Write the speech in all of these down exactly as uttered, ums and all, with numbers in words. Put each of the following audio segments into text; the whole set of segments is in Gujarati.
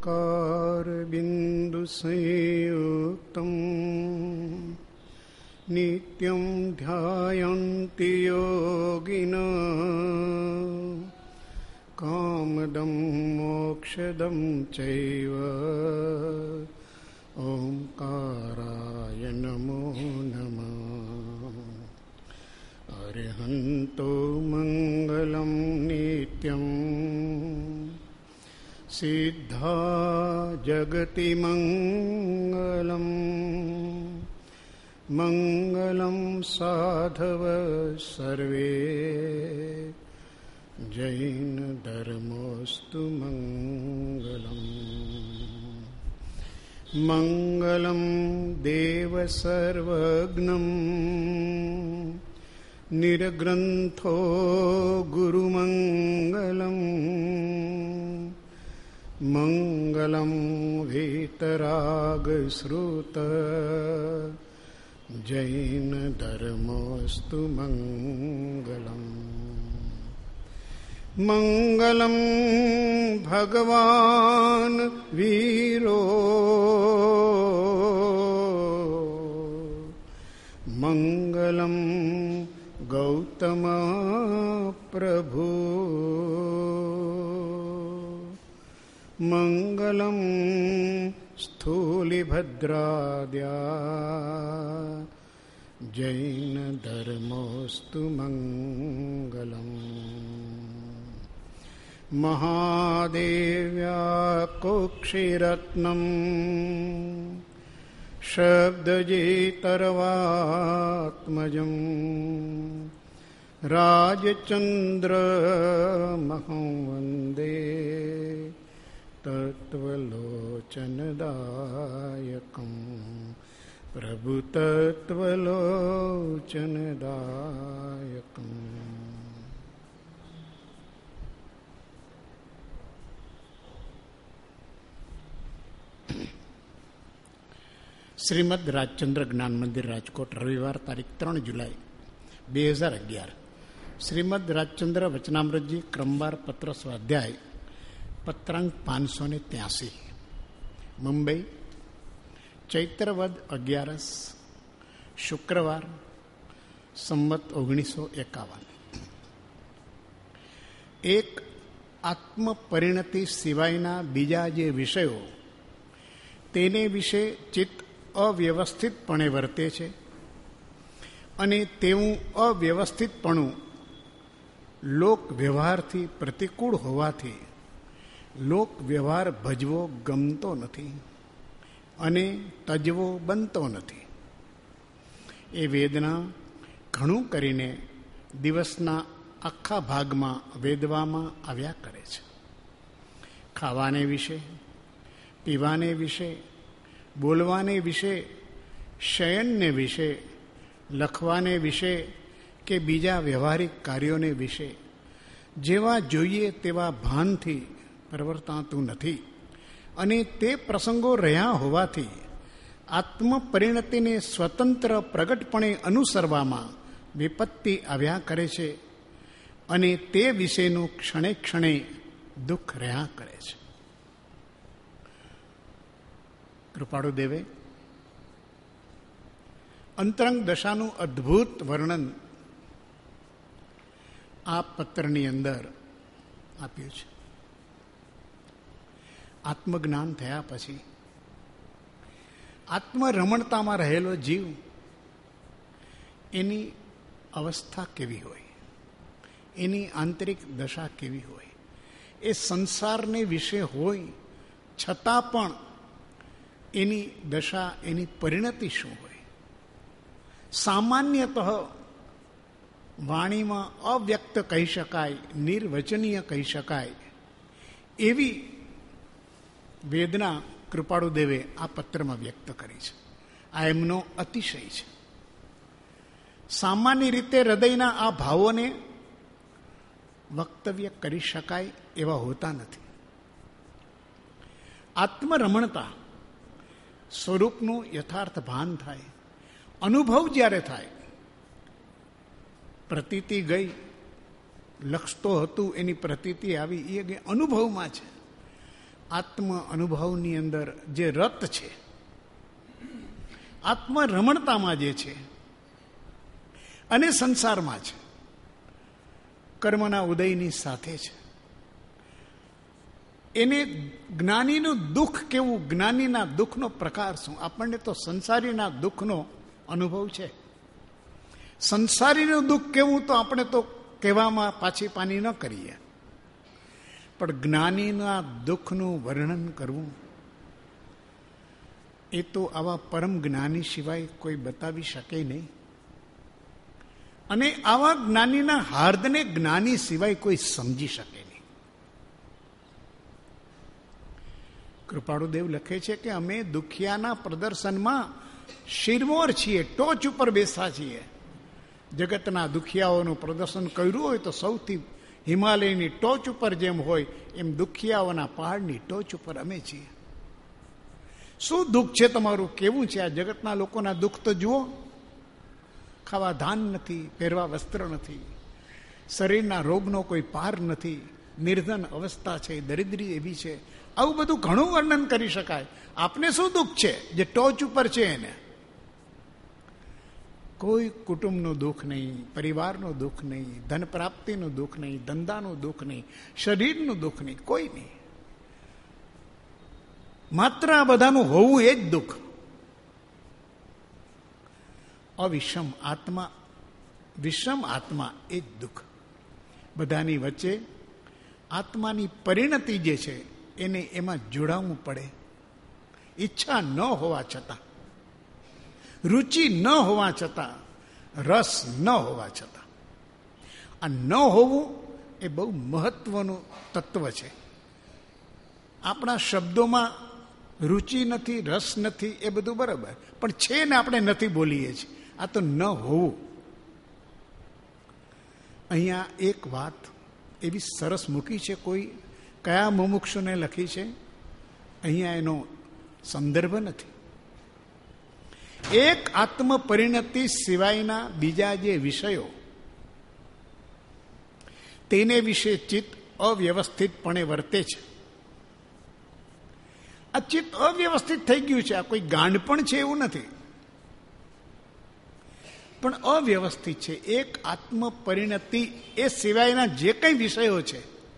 ઓંકાર બિંદુ સંયુક્તમ નિત્યમ ધ્યાયન્તિ યોગિનઃ કામદં મોક્ષદં ચૈવ ઓંકારાય નમો નમઃ. અરિહંતો મંગલં નિત્યં સિદ્ધા જગતિ મંગલં મંગલં સાધવ સર્વે જૈન ધર્મોસ્તુ મંગલં. મંગલં દેવ સર્વજ્ઞં નિર્ગ્રંથો ગુરુમંગલં મંગલં વીતરાગશ્રુત જૈન ધર્મોસ્તુ મંગલં. મંગલં ભગવાન વીરો મંગલં ગૌતમ પ્રભુ મંગલં સ્થૂલિભદ્રાદ્યા જૈન ધર્મોસ્તુ મંગલં. મહાદેવ્યા કુક્ષિરત્નમ શબ્દજેતર્વાત્મજં રાજચંદ્રમહં વંદે તત્વલોચનદાયકં પ્રભુ તત્વલોચનદાયકં. શ્રીમદ રાજચંદ્ર જ્ઞાન મંદિર, રાજકોટ, રવિવાર તારીખ ત્રણ જુલાઈ બે હજાર અગિયાર. શ્રીમદ રાજચંદ્ર વચનામૃતજી ક્રમવાર પત્ર સ્વાધ્યાય પત્રાંક પાંચસો ને ત્યાસી, મુંબઈ, ચૈત્રવદ અગિયારસ, શુક્રવાર, સંમત ઓગણીસો એકાવન. એક આત્મપરિણતિ સિવાયના બીજા જે વિષયો તેને વિશે ચિત્ત અવ્યવસ્થિતપણે વર્તે છે અને તેવું અવ્યવસ્થિતપણું લોક વ્યવહારથી પ્રતિકૂળ હોવાથી લોક વ્યવહાર ભજવો ગમતો નથી અને તજવો બનતો નથી. એ વેદના ઘણું કરીને દિવસના આખા ભાગમાં વેદવામાં આવ્યા કરે છે. ખાવાને વિશે, પીવાને વિશે, બોલવાને વિશે, શયનને વિશે, લખવાને વિશે કે બીજા વ્યવહારિક કાર્યોને વિશે જેવા જોઈએ તેવા ભાનથી પ્રવર્તાતું નથી અને તે પ્રસંગો રહ્યા હોવાથી આત્મપરિણતિને સ્વતંત્ર પ્રગટપણે અનુસરવામાં વિપત્તિ આવ્યા કરે છે અને તે વિશેનું ક્ષણે ક્ષણે દુઃખ રહ્યા કરે છે. કૃપાળુદેવે અંતરંગ દશાનું અદ્ભુત વર્ણન આ પત્રની અંદર આપ્યું છે. આત્મજ્ઞાન થયા પછી આત્મરમણતામાં રહેલો જીવ એની અવસ્થા કેવી હોય, એની આંતરિક દશા કેવી હોય, એ સંસારને વિશે હોય છતાં પણ એની દશા, એની પરિણતિ શું હોય. સામાન્યતઃ વાણીમાં અવ્યક્ત કહી શકાય, નિર્વચનીય કહી શકાય એવી વેદના કૃપાળુદેવે આ પત્રમાં વ્યક્ત કરી છે. આ એમનો અતિશય છે. સામાન્ય રીતે હૃદયના આ ભાવોને વક્તવ્ય કરી શકાય એવા હોતા નથી. આત્મરમણતા સ્વરૂપનું યથાર્થ ભાન થાય, અનુભવ જ્યારે થાય, પ્રતીતિ ગઈ, લક્ષ તો હતું એની પ્રતીતિ આવી, એ અનુભવમાં છે. આત્મ અનુભવની અંદર જે રત છે, આત્મ રમણતામાં જે છે અને સંસારમાં છે, કર્મના ઉદયની સાથે છે, એને જ્ઞાનીનું દુઃખ કેવું, જ્ઞાનીના દુઃખનો પ્રકાર શું? આપણને તો સંસારીના દુઃખનો અનુભવ છે. સંસારીનું દુઃખ કેવું તો આપણે તો કહેવામાં પાછી પાની ન કરીએ, પણ જ્ઞાનીના દુઃખનું વર્ણન કરવું એ તો આવા પરમ જ્ઞાની સિવાય કોઈ બતાવી શકે નહીં. અને આવા જ્ઞાનીના હાર્દને જ્ઞાની સિવાય કોઈ સમજી શકે નહીં. કૃપાળુદેવ લખે છે કે અમે દુખિયાના પ્રદર્શનમાં શિરમોર છીએ, ટોચ ઉપર બેસા છીએ. જગતના દુખિયાઓનું પ્રદર્શન કર્યું હોય તો સૌથી હિમાલયની ટોચ ઉપર જેમ હોય એમ દુખિયાઓના પહાડની ટોચ ઉપર અમે છીએ. શું દુઃખ છે તમારું, કેવું છે? આ જગતના લોકોના દુઃખ તો જુઓ. ખાવા ધાન નથી, પહેરવા વસ્ત્ર નથી, શરીરના રોગનો કોઈ પાર નથી, નિર્ધન અવસ્થા છે, દરિદ્રી એવી છે. આવું બધું ઘણું વર્ણન કરી શકાય. આપને શું દુઃખ છે જે ટોચ ઉપર છે એને? કોઈ કુટુંબનું દુઃખ નહીં, પરિવારનું દુઃખ નહીં, ધન પ્રાપ્તિનું દુઃખ નહીં, ધંધાનું દુઃખ નહીં, શરીરનું દુઃખ નહીં, કોઈ નહીં. માત્ર આ બધાનું હોવું એ જ દુઃખ. અવિષમ આત્મા, વિષમ આત્મા એ જ દુઃખ. બધાની વચ્ચે આત્માની પરિણતિ જે છે એને એમાં જોડાવવું પડે. ઈચ્છા ન હોવા છતાં, રુચિ ન હોવા છતાં, રસ ન હોવા છતાં, આ ન હોવું એ બહુ મહત્વનું તત્વ છે. આપણા શબ્દોમાં રુચિ નથી, રસ નથી, એ બધું બરાબર, પણ છે ને આપણે નથી બોલીએ છીએ. આ તો ન હોવું. અહીંયા એક વાત એવી સરસ મૂકી છે, કોઈ કયા મુમુક્ષુને લખી છે, અહીંયા એનો સંદર્ભ નથી. એક આત્મ પરિણતિ સિવાયના બીજા જે વિષયો, તેને વિશે ચિત્ત અવ્યવસ્થિતપણે વર્તે છે. આ ચિત્ત અવ્યવસ્થિત થઈ ગયું છે. આ કોઈ ગાંડ પણ છે એવું નથી, પણ અવ્યવસ્થિત છે. એક આત્મ પરિણતિ એ સિવાયના જે કંઈ વિષયો છે,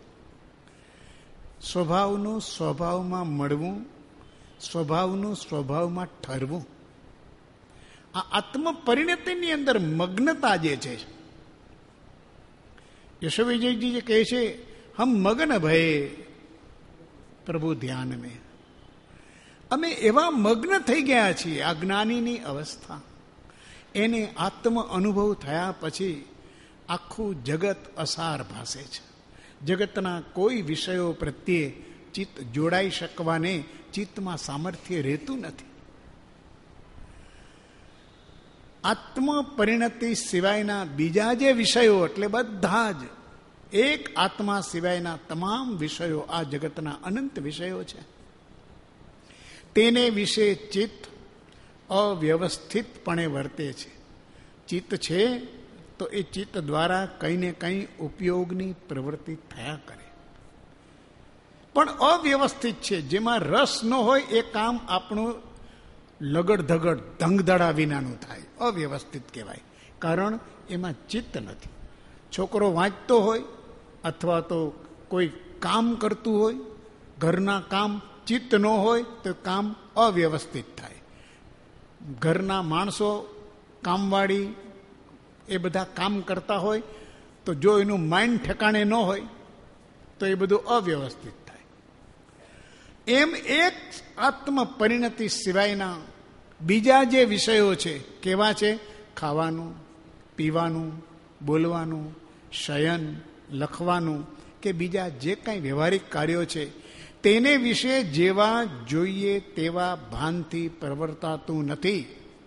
સ્વભાવનું સ્વભાવમાં મળવું, સ્વભાવનું સ્વભાવમાં ઠરવું, આ આત્મ પરિણતિની અંદર મગ્નતા જે છે. યશોવિજયજી જે કહે છે, હમ મગ્ન ભયે પ્રભુ ધ્યાન મેં. અમે એવા મગ્ન થઈ ગયા છીએ. આ જ્ઞાનીની અવસ્થા, એને આત્મ અનુભવ થયા પછી આખું જગત અસાર ભાસે છે. જગતના કોઈ વિષયો પ્રત્યે ચિત્ત જોડાઈ શકવાને ચિત્તમાં સામર્થ્ય રહેતું નથી. આત્મ પરિણતિ સિવાયના બીજા જે વિષયો, એટલે બધા જ એક આત્મા સિવાયના તમામ વિષયો, આ જગતના અનંત વિષયો છે, તેને વિશે ચિત્ત અવ્યવસ્થિતપણે વર્તે છે. ચિત્ત છે તો એ ચિત્ત દ્વારા કંઈ ને કંઈ ઉપયોગની પ્રવૃત્તિ થયા કરે, પણ અવ્યવસ્થિત છે. જેમાં રસ ન હોય એ કામ આપણું લગડ ધગડ ધંગધડા વિનાનું થાય, અવ્યવસ્થિત કહેવાય. કારણ એમાં ચિત્ત નથી. છોકરો વાંચતો હોય અથવા તો કોઈ કામ કરતું હોય, ઘરના કામ, ચિત્ત ન હોય તો કામ અવ્યવસ્થિત થાય. ઘરના માણસો, કામવાળી, એ બધા કામ કરતા હોય તો જો એનું માઇન્ડ ઠેકાણે ન હોય તો એ બધું અવ્યવસ્થિત થાય. એમ એક આત્મ પરિણતિ સિવાયના બીજા જે વિષયો છે, કેવા છે? ખાવાનું, પીવાનું, બોલવાનું, શયન, લખવાનું કે બીજા જે કંઈ વ્યવહારિક કાર્યો છે, તેને વિશે જેવા જોઈએ તેવા ભાનથી પ્રવર્તાતું નથી.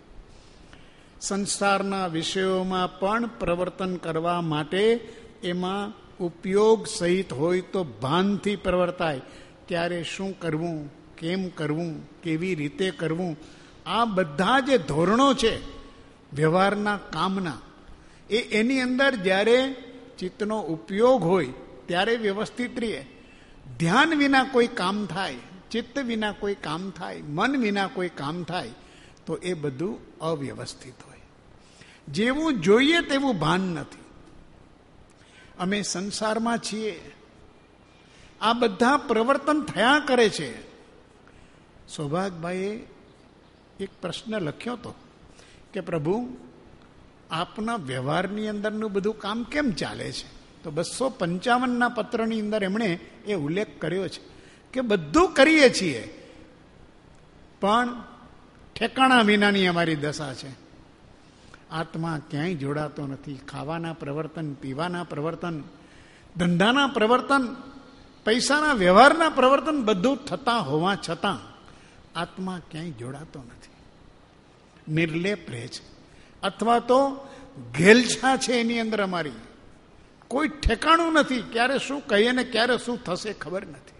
સંસારના વિષયોમાં પણ પ્રવર્તન કરવા માટે એમાં ઉપયોગ સહિત હોય તો ભાનથી પ્રવર્તાય. ત્યારે શું કરવું, કેમ કરવું, કેવી રીતે કરવું, આ બધા જે ધોરણો છે વ્યવહારના કામના, એ એની અંદર જ્યારે ચિત્તનો ઉપયોગ હોય ત્યારે વ્યવસ્થિત રહે. ધ્યાન વિના કોઈ કામ થાય, ચિત્ત વિના કોઈ કામ થાય, મન વિના કોઈ કામ થાય તો એ બધું અવ્યવસ્થિત હોય. જેવું જોઈએ તેવું ભાન નથી. અમે સંસારમાં છીએ, આ બધા પ્રવર્તન થયા કરે છે. સૌભાગભાઈએ એક પ્રશ્ન લખ્યો હતો કે પ્રભુ આપના વ્યવહારની અંદરનું બધું કામ કેમ ચાલે છે? તો બસો પંચાવનના પત્રની અંદર એમણે એ ઉલ્લેખ કર્યો છે કે બધું કરીએ છીએ પણ ઠેકાણા વિનાની અમારી દશા છે. આત્મા ક્યાંય જોડાતો નથી. ખાવાના પ્રવર્તન, પીવાના પ્રવર્તન, ધંધાના પ્રવર્તન, પૈસાના વ્યવહારના પ્રવર્તન બધું થતા હોવા છતાં આત્મા ક્યાંય જોડાતો નથી. નિર્લેપ રહે છે અથવા તો ઘેલછા છે એની અંદર અમારી. કોઈ ઠેકાણું નથી. ક્યારે શું કહીએ ને ક્યારે શું થશે ખબર નથી.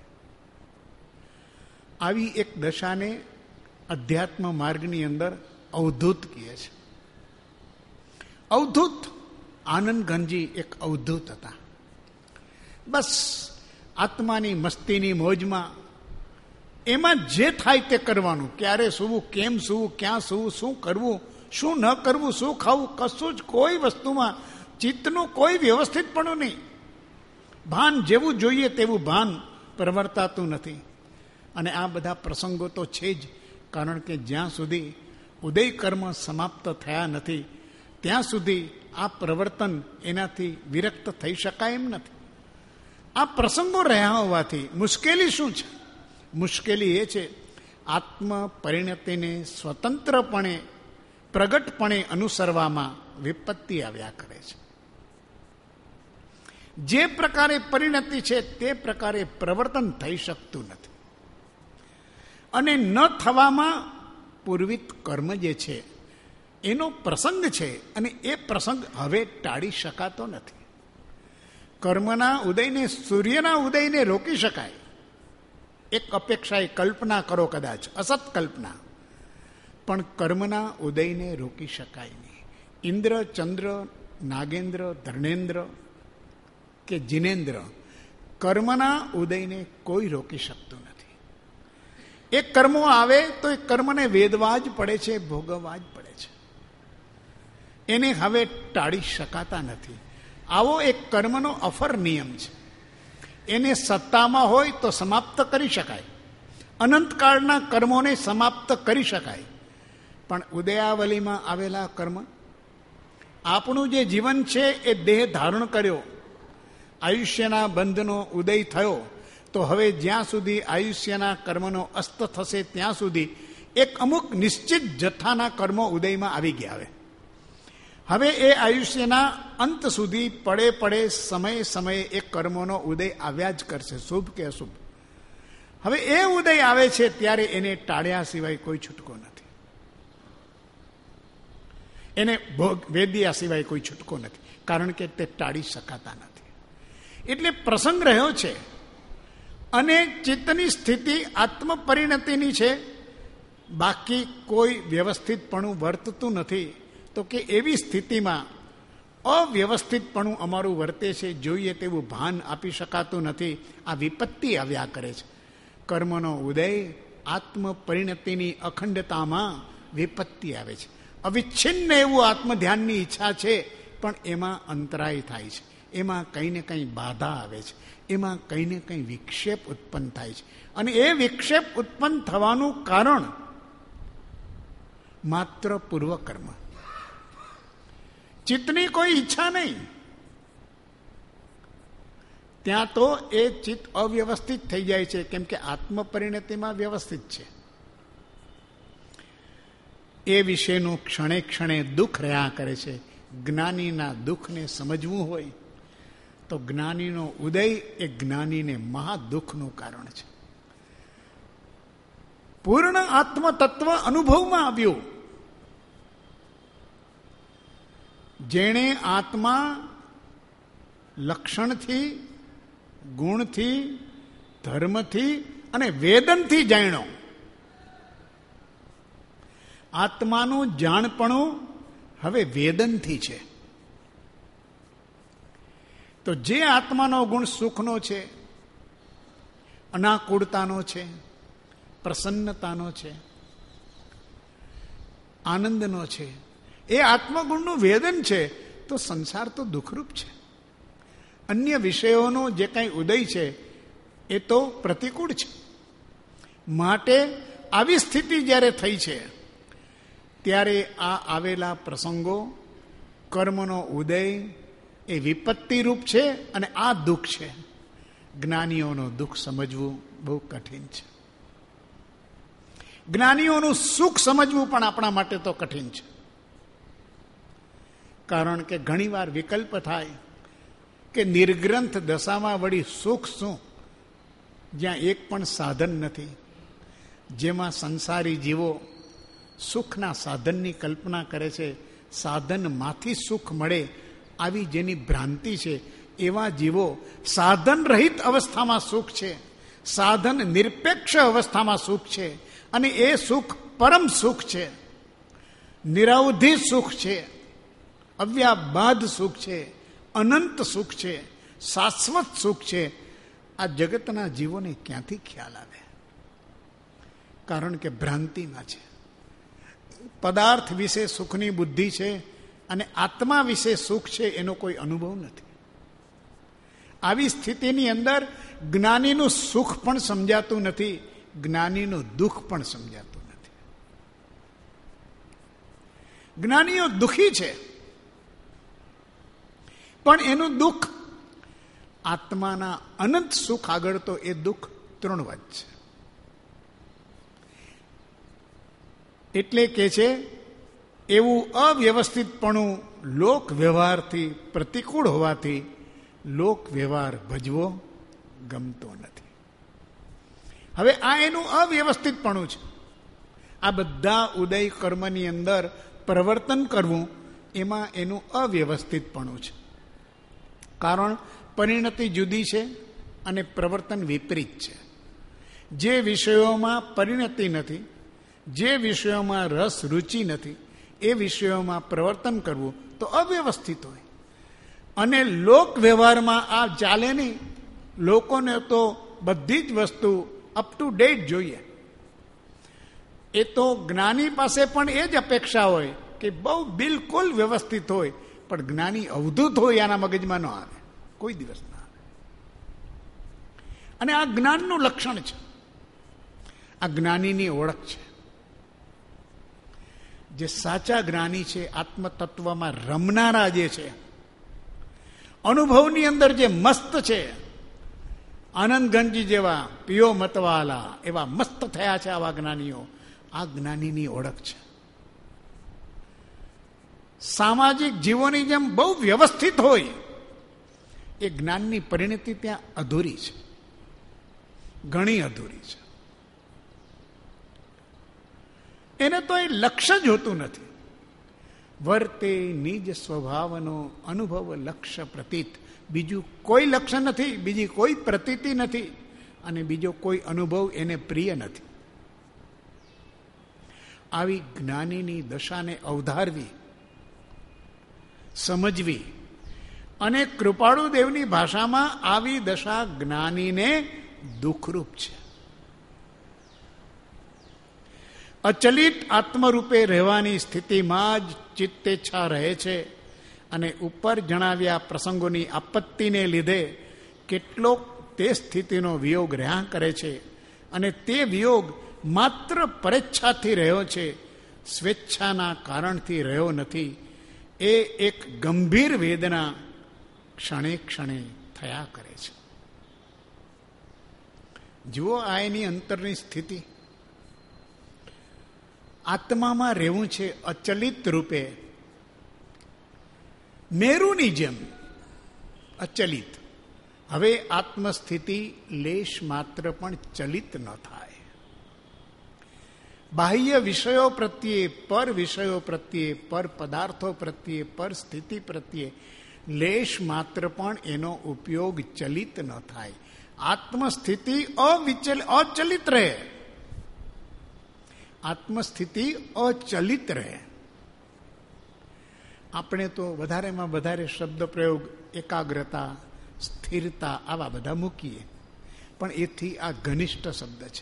આવી એક દશાને અધ્યાત્મ માર્ગની અંદર અવધૂત કહે છે. અવધૂત આનંદ ઘનજી એક અવધૂત હતા. બસ આત્માની મસ્તીની મોજમાં એમાં જે થાય તે કરવાનું. ક્યારે સૂવું, કેમ સૂવું, ક્યાં સૂવું, શું કરવું, શું ન કરવું, શું ખાવું, કશું જ કોઈ વસ્તુમાં ચિત્તનું કોઈ વ્યવસ્થિતપણું નહીં. ભાન જેવું જોઈએ તેવું ભાન પ્રવર્તાતું નથી. અને આ બધા પ્રસંગો તો છે જ, કારણ કે જ્યાં સુધી ઉદય કર્મ સમાપ્ત થયા નથી ત્યાં સુધી આ પ્રવર્તન એનાથી વિરક્ત થઈ શકાય એમ નથી. આ પ્રસંગો રહ્યા હોવાથી મુશ્કેલી શું છે? મુશ્કેલી એ છે આત્મ પરિણતિને સ્વતંત્રપણે પ્રગટપણે અનુસરવામાં વિપત્તિ આવ્યા કરે છે. જે પ્રકારે પરિણતિ છે તે પ્રકારે પ્રવર્તન થઈ શકતું નથી. અને ન થવામાં પૂર્વિત કર્મ જે છે એનો પ્રસંગ છે અને એ પ્રસંગ હવે ટાળી શકાતો નથી. કર્મના ઉદયને, સૂર્યના ઉદયને રોકી શકાય. એક અપેક્ષાએ કલ્પના કરો, કદાચ અસત કલ્પના, પણ કર્મના ઉદયને રોકી શકાય નહીં. ઇન્દ્ર, ચંદ્ર, નાગેન્દ્ર, ધર્ણેન્દ્ર કે જિનેન્દ્ર, કર્મના ઉદયને કોઈ રોકી શકતું નથી. એ કર્મો આવે તો એ કર્મને વેદવા જ પડે છે, ભોગવવા જ પડે છે. એને હવે ટાળી શકાતા નથી. આવો એક કર્મનો અફર નિયમ છે. એને સત્તામાં હોય તો સમાપ્ત કરી શકાય. અનંતકાળના કર્મોને સમાપ્ત કરી શકાય. પણ ઉદયાવલીમાં આવેલા કર્મ, આપણું જે જીવન છે એ દેહ ધારણ કર્યો, આયુષ્યના બંધનો ઉદય થયો, તો હવે જ્યાં સુધી આયુષ્યના કર્મનો અસ્ત થશે ત્યાં સુધી એક અમુક નિશ્ચિત જથ્થાના કર્મો ઉદયમાં આવી ગયા. હવે હવે એ આયુષ્યના અંત સુધી પડે પડે સમયે સમયે એ કર્મોનો ઉદય આવ્યા જ કરશે, શુભ કે અશુભ. હવે એ ઉદય આવે છે ત્યારે એને ટાળ્યા સિવાય કોઈ છૂટકો નથી. એને ભોગ વેદ્યા સિવાય કોઈ છૂટકો નથી, કારણ કે તે ટાળી શકાતા નથી. એટલે પ્રસંગ રહ્યો છે. અને ચિત્તની સ્થિતિ આત્મપરિણતિની છે, બાકી કોઈ વ્યવસ્થિતપણું વર્તતું નથી. તો કે એવી સ્થિતિમાં અવ્યવસ્થિતપણું અમારું વર્તે છે, જોઈએ તેવું ભાન આપી શકાતું નથી. આ વિપત્તિ આવ્યા કરે છે. કર્મનો ઉદય, આત્મપરિણતિની અખંડતામાં વિપત્તિ આવે છે. અવિચ્છિન્ન એવું આત્મધ્યાનની ઈચ્છા છે, પણ એમાં અંતરાય થાય છે. એમાં કંઈ ને કંઈ બાધા આવે છે. એમાં કંઈ ને કંઈ વિક્ષેપ ઉત્પન્ન થાય છે. અને એ વિક્ષેપ ઉત્પન્ન થવાનું કારણ માત્ર પૂર્વકર્મ. ચિત્તની કોઈ ઈચ્છા નહીં. ત્યાં તો એ ચિત્ત અવ્યવસ્થિત થઈ જાય છે, કેમ કે આત્મપરિણતિમાં વ્યવસ્થિત છે. એ વિશેનું ક્ષણે ક્ષણે દુઃખ રહ્યા કરે છે. જ્ઞાનીના દુઃખને સમજવું હોય તો જ્ઞાનીનો ઉદય એ જ્ઞાનીને મહાદુઃખનું કારણ છે. પૂર્ણ આત્મતત્વ અનુભવમાં આવ્યું. જેણે આત્મા લક્ષણથી, ગુણથી, ધર્મથી અને વેદનથી જાણ્યો, આત્માનું જાણપણું હવે વેદનથી છે. તો જે આત્માનો ગુણ સુખનો છે, અનાકૂળતાનો છે, પ્રસન્નતાનો છે, આનંદનો છે. એ આત્મગુણનું વેદન છે. તો સંસાર તો દુઃખરૂપ છે. અન્ય વિષયોનો જે કાંઈ ઉદય છે એ તો પ્રતિકૂળ છે. માટે આવી સ્થિતિ જ્યારે થઈ છે ત્યારે આ આવેલા પ્રસંગો, કર્મનો ઉદય એ વિપત્તિરૂપ છે અને આ દુઃખ છે. જ્ઞાનીઓનું દુઃખ સમજવું બહુ કઠિન છે. જ્ઞાનીઓનું સુખ સમજવું પણ આપણા માટે તો કઠિન છે. કારણ કે ઘણીવાર વિકલ્પ થાય કે નિર્ગ્રંથ દશામાં વળી સુખ શું, જ્યાં એક પણ સાધન નથી, જેમાં સંસારી જીવો સુખના સાધનની કલ્પના કરે છે. સાધનમાંથી સુખ મળે આવી જેની ભ્રાંતિ છે, એવા જીવો સાધન રહિત અવસ્થામાં સુખ છે, સાધન નિરપેક્ષ અવસ્થામાં સુખ છે. અને એ સુખ પરમ સુખ છે, નિરવધિ સુખ છે, અવ્યાબાદ સુખ છે, અનંત સુખ છે, શાશ્વત સુખ છે. આ જગતના જીવોને ક્યાંથી ખ્યાલ આવે? કારણ કે ભ્રાંતિમાં છે. પદાર્થ વિશે સુખની બુદ્ધિ છે અને આત્મા વિશે સુખ છે એનો કોઈ અનુભવ નથી. આવી સ્થિતિની અંદર જ્ઞાનીનું સુખ પણ સમજાતું નથી, જ્ઞાનીનું દુઃખ પણ સમજાતું નથી. જ્ઞાનીઓ દુઃખી છે, પણ એનું દુઃખ આત્માના અનંત સુખ આગળ તો એ દુઃખ તૃણવત છે. એટલે કે છે એવું અવ્યવસ્થિતપણું લોક વ્યવહારથી પ્રતિકૂળ હોવાથી લોક વ્યવહાર ભજવો ગમતો નથી. હવે આ એનું અવ્યવસ્થિતપણું છે. આ બધા ઉદય કર્મની અંદર પ્રવર્તન કરવું એમાં એનું અવ્યવસ્થિતપણું છે. કારણ પરિણતિ જુદી છે અને પ્રવર્તન વિપરીત છે. જે વિષયોમાં પરિણતિ નથી, જે વિષયોમાં રસ રુચિ નથી, એ વિષયોમાં પ્રવર્તન કરવું તો અવ્યવસ્થિત હોય. અને લોક વ્યવહારમાં આ ચાલે નહીં. લોકોને તો બધી જ વસ્તુ અપ ટુ ડેટ જોઈએ. એ તો જ્ઞાની પાસે પણ એ જ અપેક્ષા હોય કે બહુ બિલકુલ વ્યવસ્થિત હોય, પણ જ્ઞાની અવધૂત હોય આના મગજમાં ન આવે, કોઈ દિવસ ના આવે. અને આ જ્ઞાનનું લક્ષણ છે, આ જ્ઞાનીની ઓળખ છે. જે સાચા જ્ઞાની છે, આત્મતત્વમાં રમનારા જે છે, અનુભવની અંદર જે મસ્ત છે, આનંદગંજી જેવા પિયો મતવાલા એવા મસ્ત થયા છે આવા જ્ઞાનીઓ. આ જ્ઞાનીની ઓળખ છે. સામાજિક જીવોની જેમ બહુ વ્યવસ્થિત હોય એ જ્ઞાનની પરિણતિ ત્યાં અધૂરી છે, ઘણી અધૂરી છે. એને તો એ લક્ષ્ય જ હોતું નથી. વર્તે નિજ સ્વભાવનો અનુભવ લક્ષ્ય પ્રતીત. બીજું કોઈ લક્ષ્ય નથી, બીજી કોઈ પ્રતીતિ નથી, અને બીજો કોઈ અનુભવ એને પ્રિય નથી. આવી જ્ઞાનીની દશાને અવધારવી, સમજવી, અને કૃપાળુ દેવની ભાષામાં આવી દશા જ્ઞાનીને દુઃખરૂપ છે. અચલિત આત્મરૂપે રહેવાની સ્થિતિમાં જ ચિત્તેચ્છા રહે છે. અને ઉપર જણાવ્યા પ્રસંગોની આપત્તિને લીધે કેટલોક તે સ્થિતિનો વિયોગ રહ્યા કરે છે. અને તે વિયોગ માત્ર પરેચ્છાથી રહ્યો છે, સ્વેચ્છાના કારણથી રહ્યો નથી. એ એક ગંભીર વેદના ક્ષણે ક્ષણે થયા કરે છે. જુઓ આ એની અંતરની સ્થિતિ. આત્મામાં રહેવું છે અચલિત રૂપે, મેરુની જેમ અચલિત. હવે આત્મસ્થિતિ લેશ માત્ર પણ ચલિત ન થાય. બાહ્ય વિષયો પ્રત્યે, પર વિષયો પ્રત્યે, પર પદાર્થો પ્રત્યે, પર સ્થિતિ પ્રત્યે લેશ માત્ર પણ એનો ઉપયોગ ચલિત ન થાય. આત્મસ્થિતિ અવિચલ અચલિત રહે. આત્મસ્થિતિ અચલિત રહે. આપણે તો વધારેમાં વધારે શબ્દ પ્રયોગ એકાગ્રતા, સ્થિરતા આવા બધા મૂકીએ. પણ એથી આ ઘનિષ્ઠ શબ્દ છે.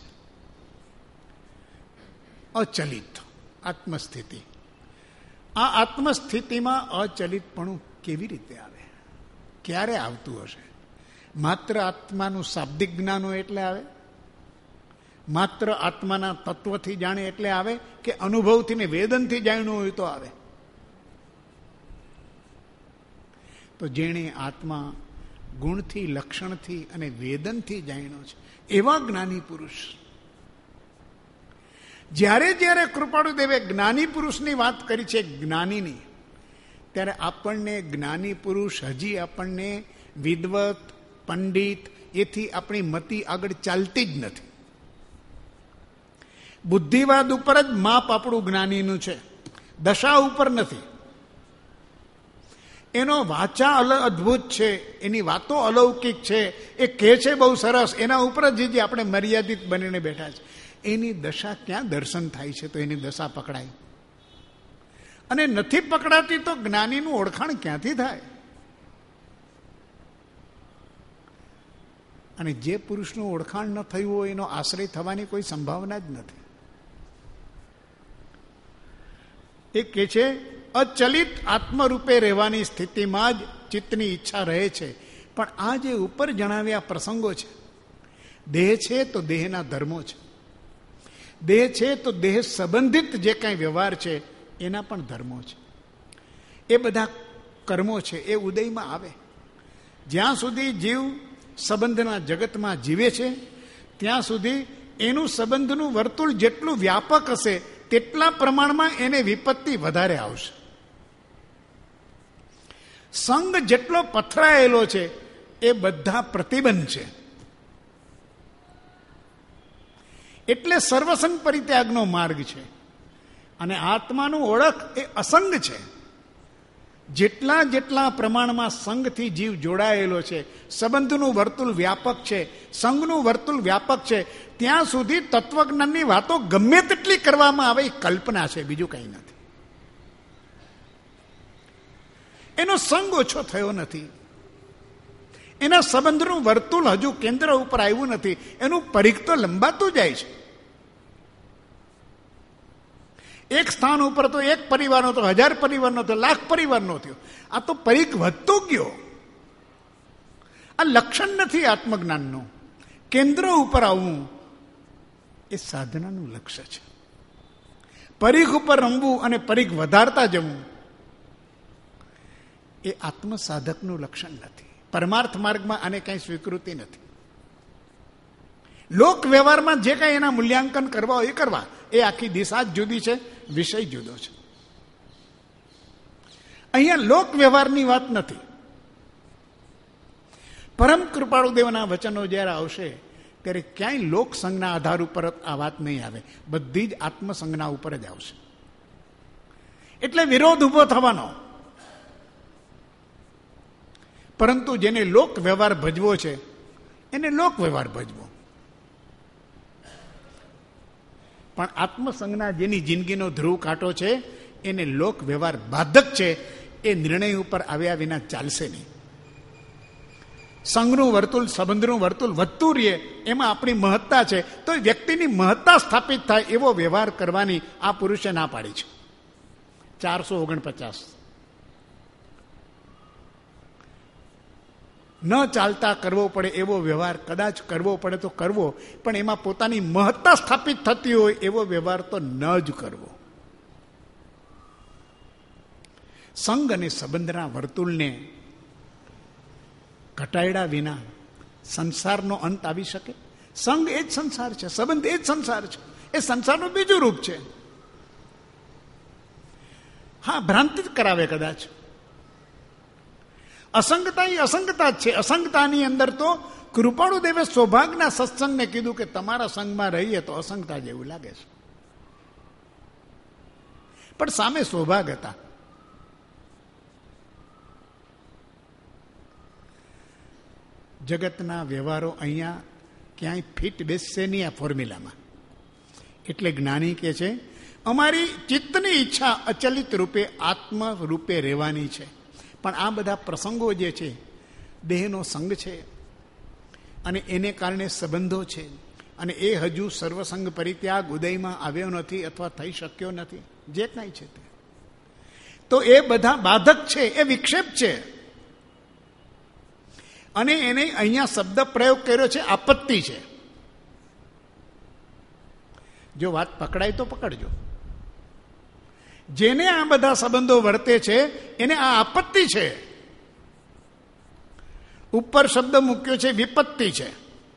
અચલિત આત્મસ્થિતિ. આ આત્મસ્થિતિમાં અચલિતપણું કેવી રીતે આવે? ક્યારે આવતું હશે? માત્ર આત્માનું શાબ્દિક જ્ઞાન હોય એટલે આવે? માત્ર આત્માના તત્વથી જાણે એટલે આવે? કે અનુભવથી ને વેદનથી જાણ્યું હોય તો આવે? તો જેણે આત્મા ગુણથી, લક્ષણથી અને વેદનથી જાણ્યો છે એવા જ્ઞાની પુરુષ. જ્યારે જ્યારે કૃપાળુદેવે જ્ઞાની પુરુષની વાત કરી છે, જ્ઞાનીની, ત્યારે આપણને જ્ઞાની પુરુષ હજી આપણને વિદ્વત, પંડિત એથી આપણી મતિ આગળ ચાલતી જ નથી. બુદ્ધિવાદ ઉપર જ માપ આપણું જ્ઞાનીનું છે, દશા ઉપર નથી. એનો વાચા અલ અદ્ભુત છે, એની વાતો અલૌકિક છે, એ કહે છે બહુ સરસ, એના ઉપર જ જે આપણે મર્યાદિત બનીને બેઠા છે. એની દશા ક્યાં દર્શન થાય છે તો એની દશા પકડાય? અને નથી પકડાતી તો જ્ઞાનીનું ઓળખાણ ક્યાંથી થાય? અને જે પુરુષનું ઓળખાણ ન થયું હોય એનો આશ્રય થવાની કોઈ સંભાવના જ નથી. એ કહે છે અચલિત આત્મરૂપે રહેવાની સ્થિતિમાં જ ચિત્તની ઈચ્છા રહે છે. પણ આ જે ઉપર જણાવ્યા પ્રસંગો છે, દેહ છે તો દેહના ધર્મો છે, દેહ છે તો દેહ સંબંધિત જે કાંઈ વ્યવહાર છે એના પણ ધર્મો છે. એ બધા કર્મો છે એ ઉદયમાં આવે. જ્યાં સુધી જીવ સંબંધના જગતમાં જીવે છે ત્યાં સુધી એનું સંબંધનું વર્તુળ જેટલું વ્યાપક હશે તેટલા પ્રમાણમાં એને વિપત્તિ વધારે આવશે. સંગ જેટલો પથરાયેલો છે એ બધા પ્રતિબંધ છે. એટલે સર્વસંગ પરિત્યાગનો માર્ગ છે. અને આત્માનું ઓળખ એ અસંગ છે. જેટલા જેટલા પ્રમાણમાં સંઘથી જીવ જોડાયેલો છે, સંબંધનું વર્તુળ વ્યાપક છે, સંઘનું વર્તુળ વ્યાપક છે, ત્યાં સુધી તત્વજ્ઞાનની વાતો ગમે તેટલી કરવામાં આવે એ કલ્પના છે, બીજું કંઈ નથી. એનો સંગ ઓછો થયો નથી, એના સંબંધનું વર્તુળ હજુ કેન્દ્ર ઉપર આવ્યું નથી, એનું પરિઘ તો લંબાતું જાય છે. એક સ્થાન ઉપર તો એક પરિવારનો તો હજાર પરિવારનો થયો, લાખ પરિવારનો થયો. આ તો પરિઘ વધતો ગયો. આ લક્ષણ નથી આત્મજ્ઞાનનું. કેન્દ્ર ઉપર આવવું એ સાધનાનું લક્ષ્ય છે. પરિઘ ઉપર રમવું અને પરિઘ વધારતા જવું એ આત્મસાધકનું લક્ષણ નથી. પરમાર્થ માર્ગમાં આને કંઈ સ્વીકૃતિ નથી. લોક વ્યવહારમાં જે કાંઈ એના મૂલ્યાંકન કરવા હોય એ કરવા, એ આખી દિશા જ જુદી છે, વિષય જુદો છે. અહીંયા લોક વ્યવહારની વાત નથી. પરમ કૃપાળુદેવના વચનો જ્યારે આવશે ત્યારે ક્યાંય લોક સંઘના આધાર ઉપર આ વાત નહીં આવે, બધી જ આત્મસંઘના ઉપર જ આવશે. એટલે વિરોધ ઉભો થવાનો. પરંતુ જેને લોક વ્યવહાર ભજવો છે એને લોક વ્યવહાર ભજવો. પણ આત્મસંઘના જેની જિંદગીનો ધ્રુવ કાંટો છે એને લોક વ્યવહાર બાધક છે, એ નિર્ણય ઉપર આવ્યા વિના ચાલશે નહીં. સંઘનું વર્તુળ, સંબંધનું વર્તુળ વધતું રહે એમાં આપણી મહત્તા છે, તો વ્યક્તિની મહત્તા સ્થાપિત થાય એવો વ્યવહાર કરવાની આ પુરુષે ના પાડી છે. ચારસો ઓગણપચાસ ન ચાલતા કરવો પડે એવો વ્યવહાર કદાચ કરવો પડે તો કરવો, પણ એમાં પોતાની મહત્તા સ્થાપિત થતી હોય એવો વ્યવહાર તો ન જ કરવો. સંઘ અને સંબંધના વર્તુળને ઘટાડ્યા વિના સંસારનો અંત આવી શકે? સંઘ એ જ સંસાર છે, સંબંધ એ જ સંસાર છે, એ સંસારનું બીજું રૂપ છે. હા, ભ્રાંતિ જ કરાવે કદાચ. અસંગતા એ અસંગતા જ છે. અસંગતાની અંદર તો કૃપાળુદેવે સૌભાગ્યના સત્સંગને કીધું કે તમારા સંગમાં રહીએ તો અસંગતા જેવું લાગે છે, પણ સામે સૌભાગ્ય હતા. જગતના વ્યવહારો અહીંયા ક્યાંય ફિટ બેસશે નહીં આ ફોર્મ્યુલામાં. એટલે જ્ઞાની કે છે અમારી ચિત્તની ઈચ્છા અચલિત રૂપે આત્મ રૂપે રહેવાની છે. પણ આ બધા પ્રસંગો જે છે દેહનો સંગ છે, અને એને કારણે સંબંધો છે, અને એ હજુ સર્વસંગ પરિત્યાગ ઉદયમાં આવ્યો નથી અથવા થઈ શક્યો નથી, જે કાંઈ છે તે, તો એ બધા બાધક છે, એ વિક્ષેપ છે. અને એને અહીંયા શબ્દ પ્રયોગ કર્યો છે આપત્તિ છે. જો વાત પકડાય તો પકડજો. જેને આ બધા સંબંધો વર્તે છે એને આ આપત્તિ છે. ઉપર શબ્દ મૂક્યો છે વિપત્તિ છે.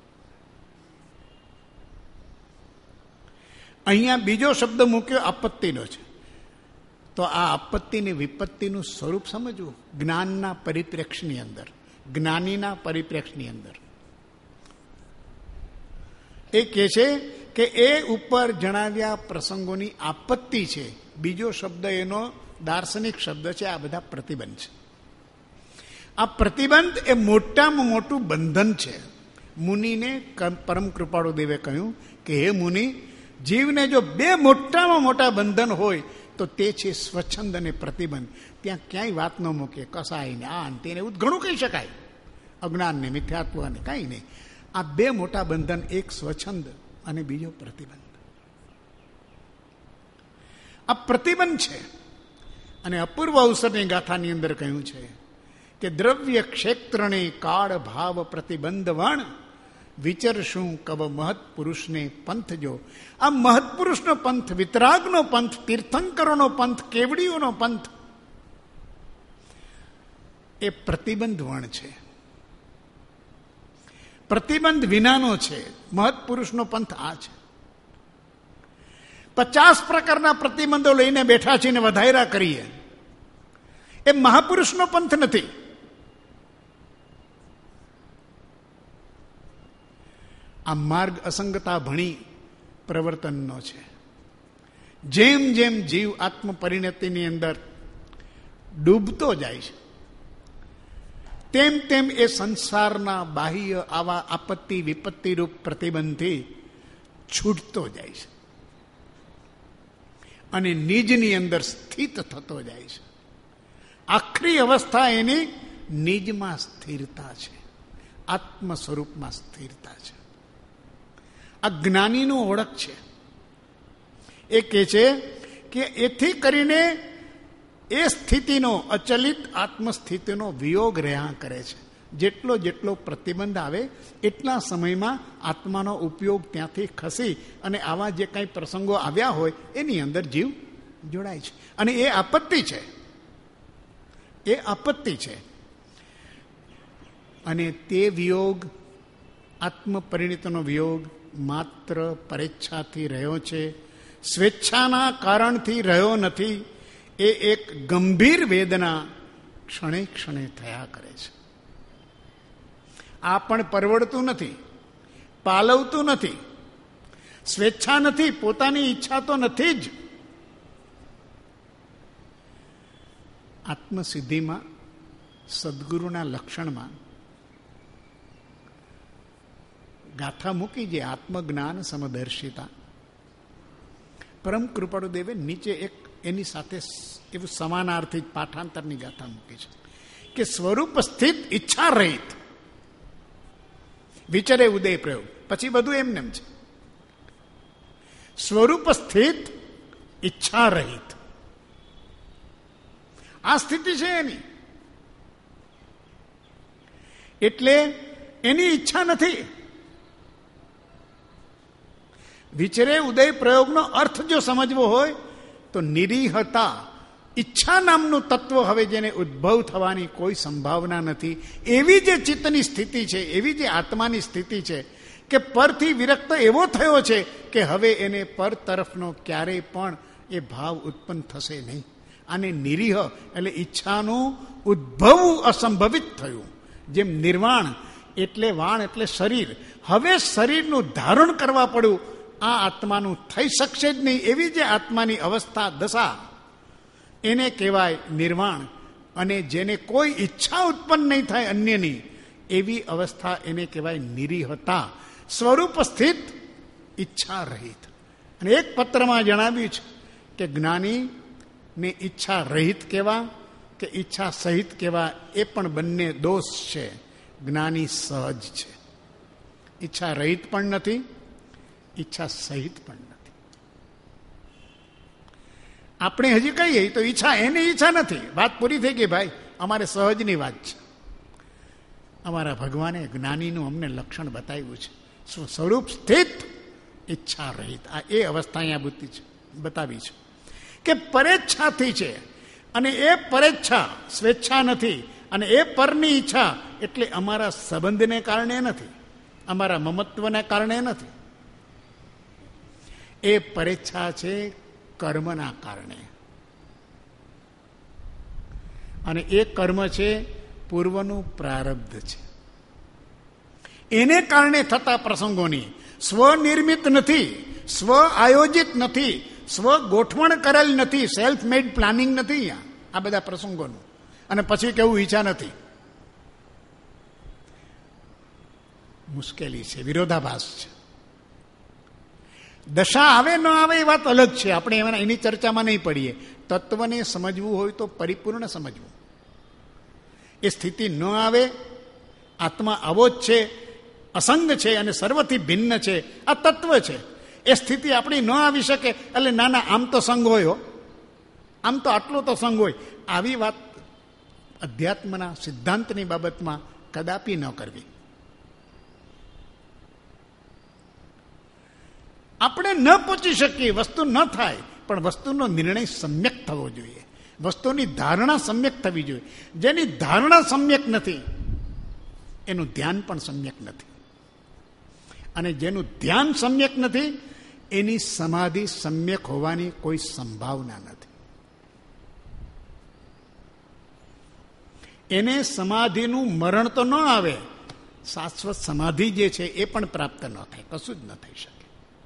અહીંયા બીજો શબ્દ મૂક્યો આપત્તિનો છે. તો આ આપત્તિ ને વિપત્તિનું સ્વરૂપ સમજવું જ્ઞાનના પરિપ્રેક્ષની અંદર, જ્ઞાનીના પરિપ્રેક્ષની અંદર. એ કહે છે કે એ ઉપર જણાવ્યા પ્રસંગોની આપત્તિ છે. બીજો શબ્દ એનો દાર્શનિક શબ્દ છે. આ બધા પ્રતિબંધ છે. આ પ્રતિબંધ એ મોટામાં મોટું બંધન છે. મુનિને પરમ કૃપાળુ દેવે કહ્યું કે હે મુનિ, જીવને જો બે મોટામાં મોટા બંધન હોય તો તે છે સ્વચ્છંદ અને પ્રતિબંધ. ત્યાં ક્યાંય વાત ન મૂકે, કસાયને આ તેને એવું ઘણું કહી શકાય, અજ્ઞાનને મિથ્યાત્વને કાંઈ નહીં. આ બે મોટા બંધન, એક સ્વચ્છંદ અને બીજો પ્રતિબંધ. આ પ્રતિબંધ છે. અને અપૂર્વ અવસરની ગાથાની અંદર કહ્યું છે કે દ્રવ્ય ક્ષેત્રને કાળ ભાવ પ્રતિબંધ વણ વિચરશું કબ મહત્પુરુષને પંથ જો. આ મહત્પુરુષનો પંથ, વિતરાગનો પંથ, તીર્થંકરોનો પંથ, કેવડીઓનો પંથ એ પ્રતિબંધ વણ છે, પ્રતિબંધ વિનાનો છે. મહત્પુરુષનો પંથ આ છે. પચાસ પ્રકારના પ્રતિબંધો લઈને બેઠા છીએ ને વધાયરા કરીએ, એ મહાપુરુષનો પંથ નથી. આ માર્ગ અસંગતા ભણી પ્રવર્તનનો છે. જેમ જેમ જીવ આત્મ પરિણતિની અંદર ડૂબતો જાય છે તેમ તેમ એ સંસારના બાહ્ય આવા આપત્તિ વિપત્તિ રૂપ પ્રતિબંધથી છૂટતો જાય છે અને નિજની અંદર સ્થિત થતો જાય છે. આખરી અવસ્થા એની નિજમાં સ્થિરતા છે, આત્મ સ્વરૂપમાં સ્થિરતા છે. આ જ્ઞાનીનું ઓળખ છે. એ કહે છે કે એથી કરીને એ સ્થિતિનો, અચલિત આત્મસ્થિતિનો વિયોગ રહ્યા કરે છે. જેટલો જેટલો પ્રતિબંધ આવે એટલા સમયમાં આત્માનો ઉપયોગ ત્યાંથી ખસી અને આવા જે કાંઈ પ્રસંગો આવ્યા હોય એની અંદર જીવ જોડાય છે. અને એ આપત્તિ છે, એ આપત્તિ છે. અને તે વિયોગ, આત્મપરિણિતનો વિયોગ માત્ર પરેચ્છાથી રહ્યો છે, સ્વેચ્છાના કારણથી રહ્યો નથી. એ એક ગંભીર વેદના ક્ષણે ક્ષણે થયા કરે છે. આ પણ પરવડતું નથી, પાલવતું નથી, સ્વેચ્છા નથી, પોતાની ઈચ્છા તો નથી જ. આત્મસિદ્ધિમાં સદગુરુના લક્ષણમાં ગાથા મૂકી જે આત્મજ્ઞાન સમદર્શિતા, પરમ કૃપાળુ દેવે નીચે એક એની સાથે એવું સમાનાર્થી પાઠાંતરની ગાથા મૂકી છે કે સ્વરૂપ સ્થિત ઈચ્છા રહિત વિચરે ઉદય પ્રયોગ. પછી બધું એમને એમ છે. સ્વરૂપ સ્થિત ઈચ્છા રહિત આ સ્થિતિ છે એની. એટલે એની ઈચ્છા નથી. વિચરે ઉદય પ્રયોગનો અર્થ જો સમજવો હોય તો નિરીહતા, ઈચ્છા નામનું તત્વ હવે જેને ઉદ્ભવ થવાની કોઈ સંભાવના નથી, એવી જે ચિત્તની સ્થિતિ છે, એવી જે આત્માની સ્થિતિ છે કે પરથી વિરક્ત એવો થયો છે કે હવે એને પર તરફનો ક્યારેય પણ એ ભાવ ઉત્પન્ન થશે નહીં. આને નિરીહ એટલે ઈચ્છાનું ઉદ્ભવવું અસંભવિત થયું. જેમ નિર્વાણ એટલે વાણ એટલે શરીર, હવે શરીરનું ધારણ કરવા પડ્યું, આ આત્માનું થઈ શકશે જ નહીં. એવી જે આત્માની અવસ્થા, દશા, એને કહેવાય નિર્વાણ. અને જેને કોઈ ઈચ્છા ઉત્પન્ન નહીં થાય અન્યની, એવી અવસ્થા એને કહેવાય નિરીહતા, સ્વરૂપ સ્થિત ઈચ્છા રહિત. અને એક પત્રમાં જણાવ્યું છે કે જ્ઞાનીને ઈચ્છા રહિત કહેવા કે ઈચ્છા સહિત કહેવા, એ પણ બંને દોષ છે. જ્ઞાની સહજ છે. ઈચ્છા રહિત પણ નથી, ઈચ્છા સહિત પણ નથી. આપણે હજી કહીએ તો ઈચ્છા એની ઈચ્છા નથી, વાત પૂરી થઈ ગઈ ભાઈ, અમારે સહજની વાત છે. અમારા ભગવાને જ્ઞાનીનું અમને લક્ષણ બતાવ્યું છે, સ્વરૂપ સ્થિત ઈચ્છા રહિત. આ એ અવસ્થા અહીંયા બુદ્ધિ છે બતાવી છે કે પરેચ્છાથી છે, અને એ પરેચ્છા સ્વેચ્છા નથી, અને એ પરની ઈચ્છા એટલે અમારા સંબંધને કારણે નથી, અમારા મમત્વને કારણે નથી. એ પરેચ્છા છે કર્મના કારણે, અને એ કર્મ છે પૂર્વનું પ્રારબ્ધ છે. એને કારણે થતા પ્રસંગોની સ્વનિર્મિત નથી, સ્વ આયોજિત નથી, સ્વ ગોઠવણ કરેલ નથી, સેલ્ફ મેડ પ્લાનિંગ નથી આ બધા પ્રસંગોનું. અને પછી કેવું ઈચ્છા નથી, મુશ્કેલી છે, વિરોધાભાસ છે. દશા આવે ન આવે એ વાત અલગ છે, આપણે એની ચર્ચામાં નહીં પડીએ. તત્વને સમજવું હોય તો પરિપૂર્ણ સમજવું. એ સ્થિતિ ન આવે, આત્મા આવો જ છે, અસંગ છે અને સર્વથી ભિન્ન છે, આ તત્વ છે. એ સ્થિતિ આપણી ન આવી શકે એટલે ના ના આમ તો સંગ હોય, આમ તો આટલો તો સંગ હોય, આવી વાત અધ્યાત્મના સિદ્ધાંતની બાબતમાં કદાપી ન કરવી. આપણે ન પહોંચી શકીએ, વસ્તુ ન થાય, પણ વસ્તુનો નિર્ણય સમ્યક થવો જોઈએ, વસ્તુની ધારણા સમ્યક થવી જોઈએ. જેની ધારણા સમ્યક નથી એનું ધ્યાન પણ સમ્યક નથી, અને જેનું ધ્યાન સમ્યક નથી એની સમાધિ સમ્યક હોવાની કોઈ સંભાવના નથી. એને સમાધિનું મરણ તો ન આવે, શાશ્વત સમાધિ જે છે એ પણ પ્રાપ્ત ન થાય, કશું જ ન થઈ શકે.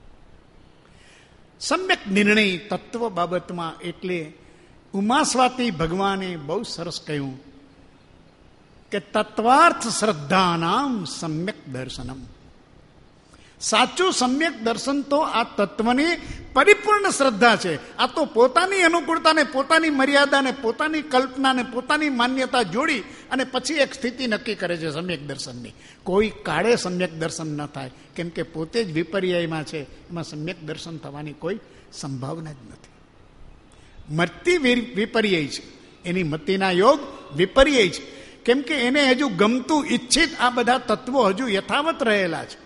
સમ્યક નિર્ણય તત્વ બાબતમાં એટલે ઉમાસ્વાતી ભગવાને બહુ સરસ કહ્યું કે તત્વાર્થ શ્રદ્ધાનામ સમ્યક દર્શનમ. સાચું સમ્યક દર્શન તો આ તત્વની પરિપૂર્ણ શ્રદ્ધા છે. આ તો પોતાની અનુકૂળતાને, પોતાની મર્યાદાને, પોતાની કલ્પનાને, પોતાની માન્યતા જોડી અને પછી એક સ્થિતિ નક્કી કરે છે સમ્યક દર્શનની. કોઈ કાળે સમ્યક દર્શન ન થાય, કેમ કે પોતે જ વિપર્યયમાં છે, એમાં સમ્યક દર્શન થવાની કોઈ સંભાવના જ નથી. મતિ વિપર્યય છે, એની મતિના યોગ વિપર્યય છે, કેમ કે એને હજુ ગમતું ઈચ્છિત આ બધા તત્વો હજુ યથાવત રહેલા છે.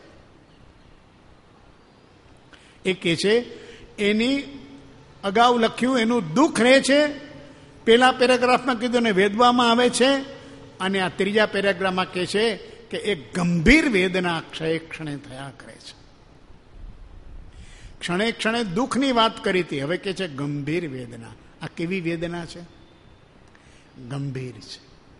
એ કે છે એની અગાઉ લખ્યું એનું દુઃખ રહે છે, પેલા પેરેગ્રાફમાં કીધું ને વેદવામાં આવે છે, અને આ ત્રીજા પેરેગ્રાફમાં કહે છે કે એ ગંભીર વેદના ક્ષણે ક્ષણે થયા કરે છે. ક્ષણે ક્ષણે દુઃખની વાત કરી હતી, હવે કે છે ગંભીર વેદના. આ કેવી વેદના છે? ગંભીર છે.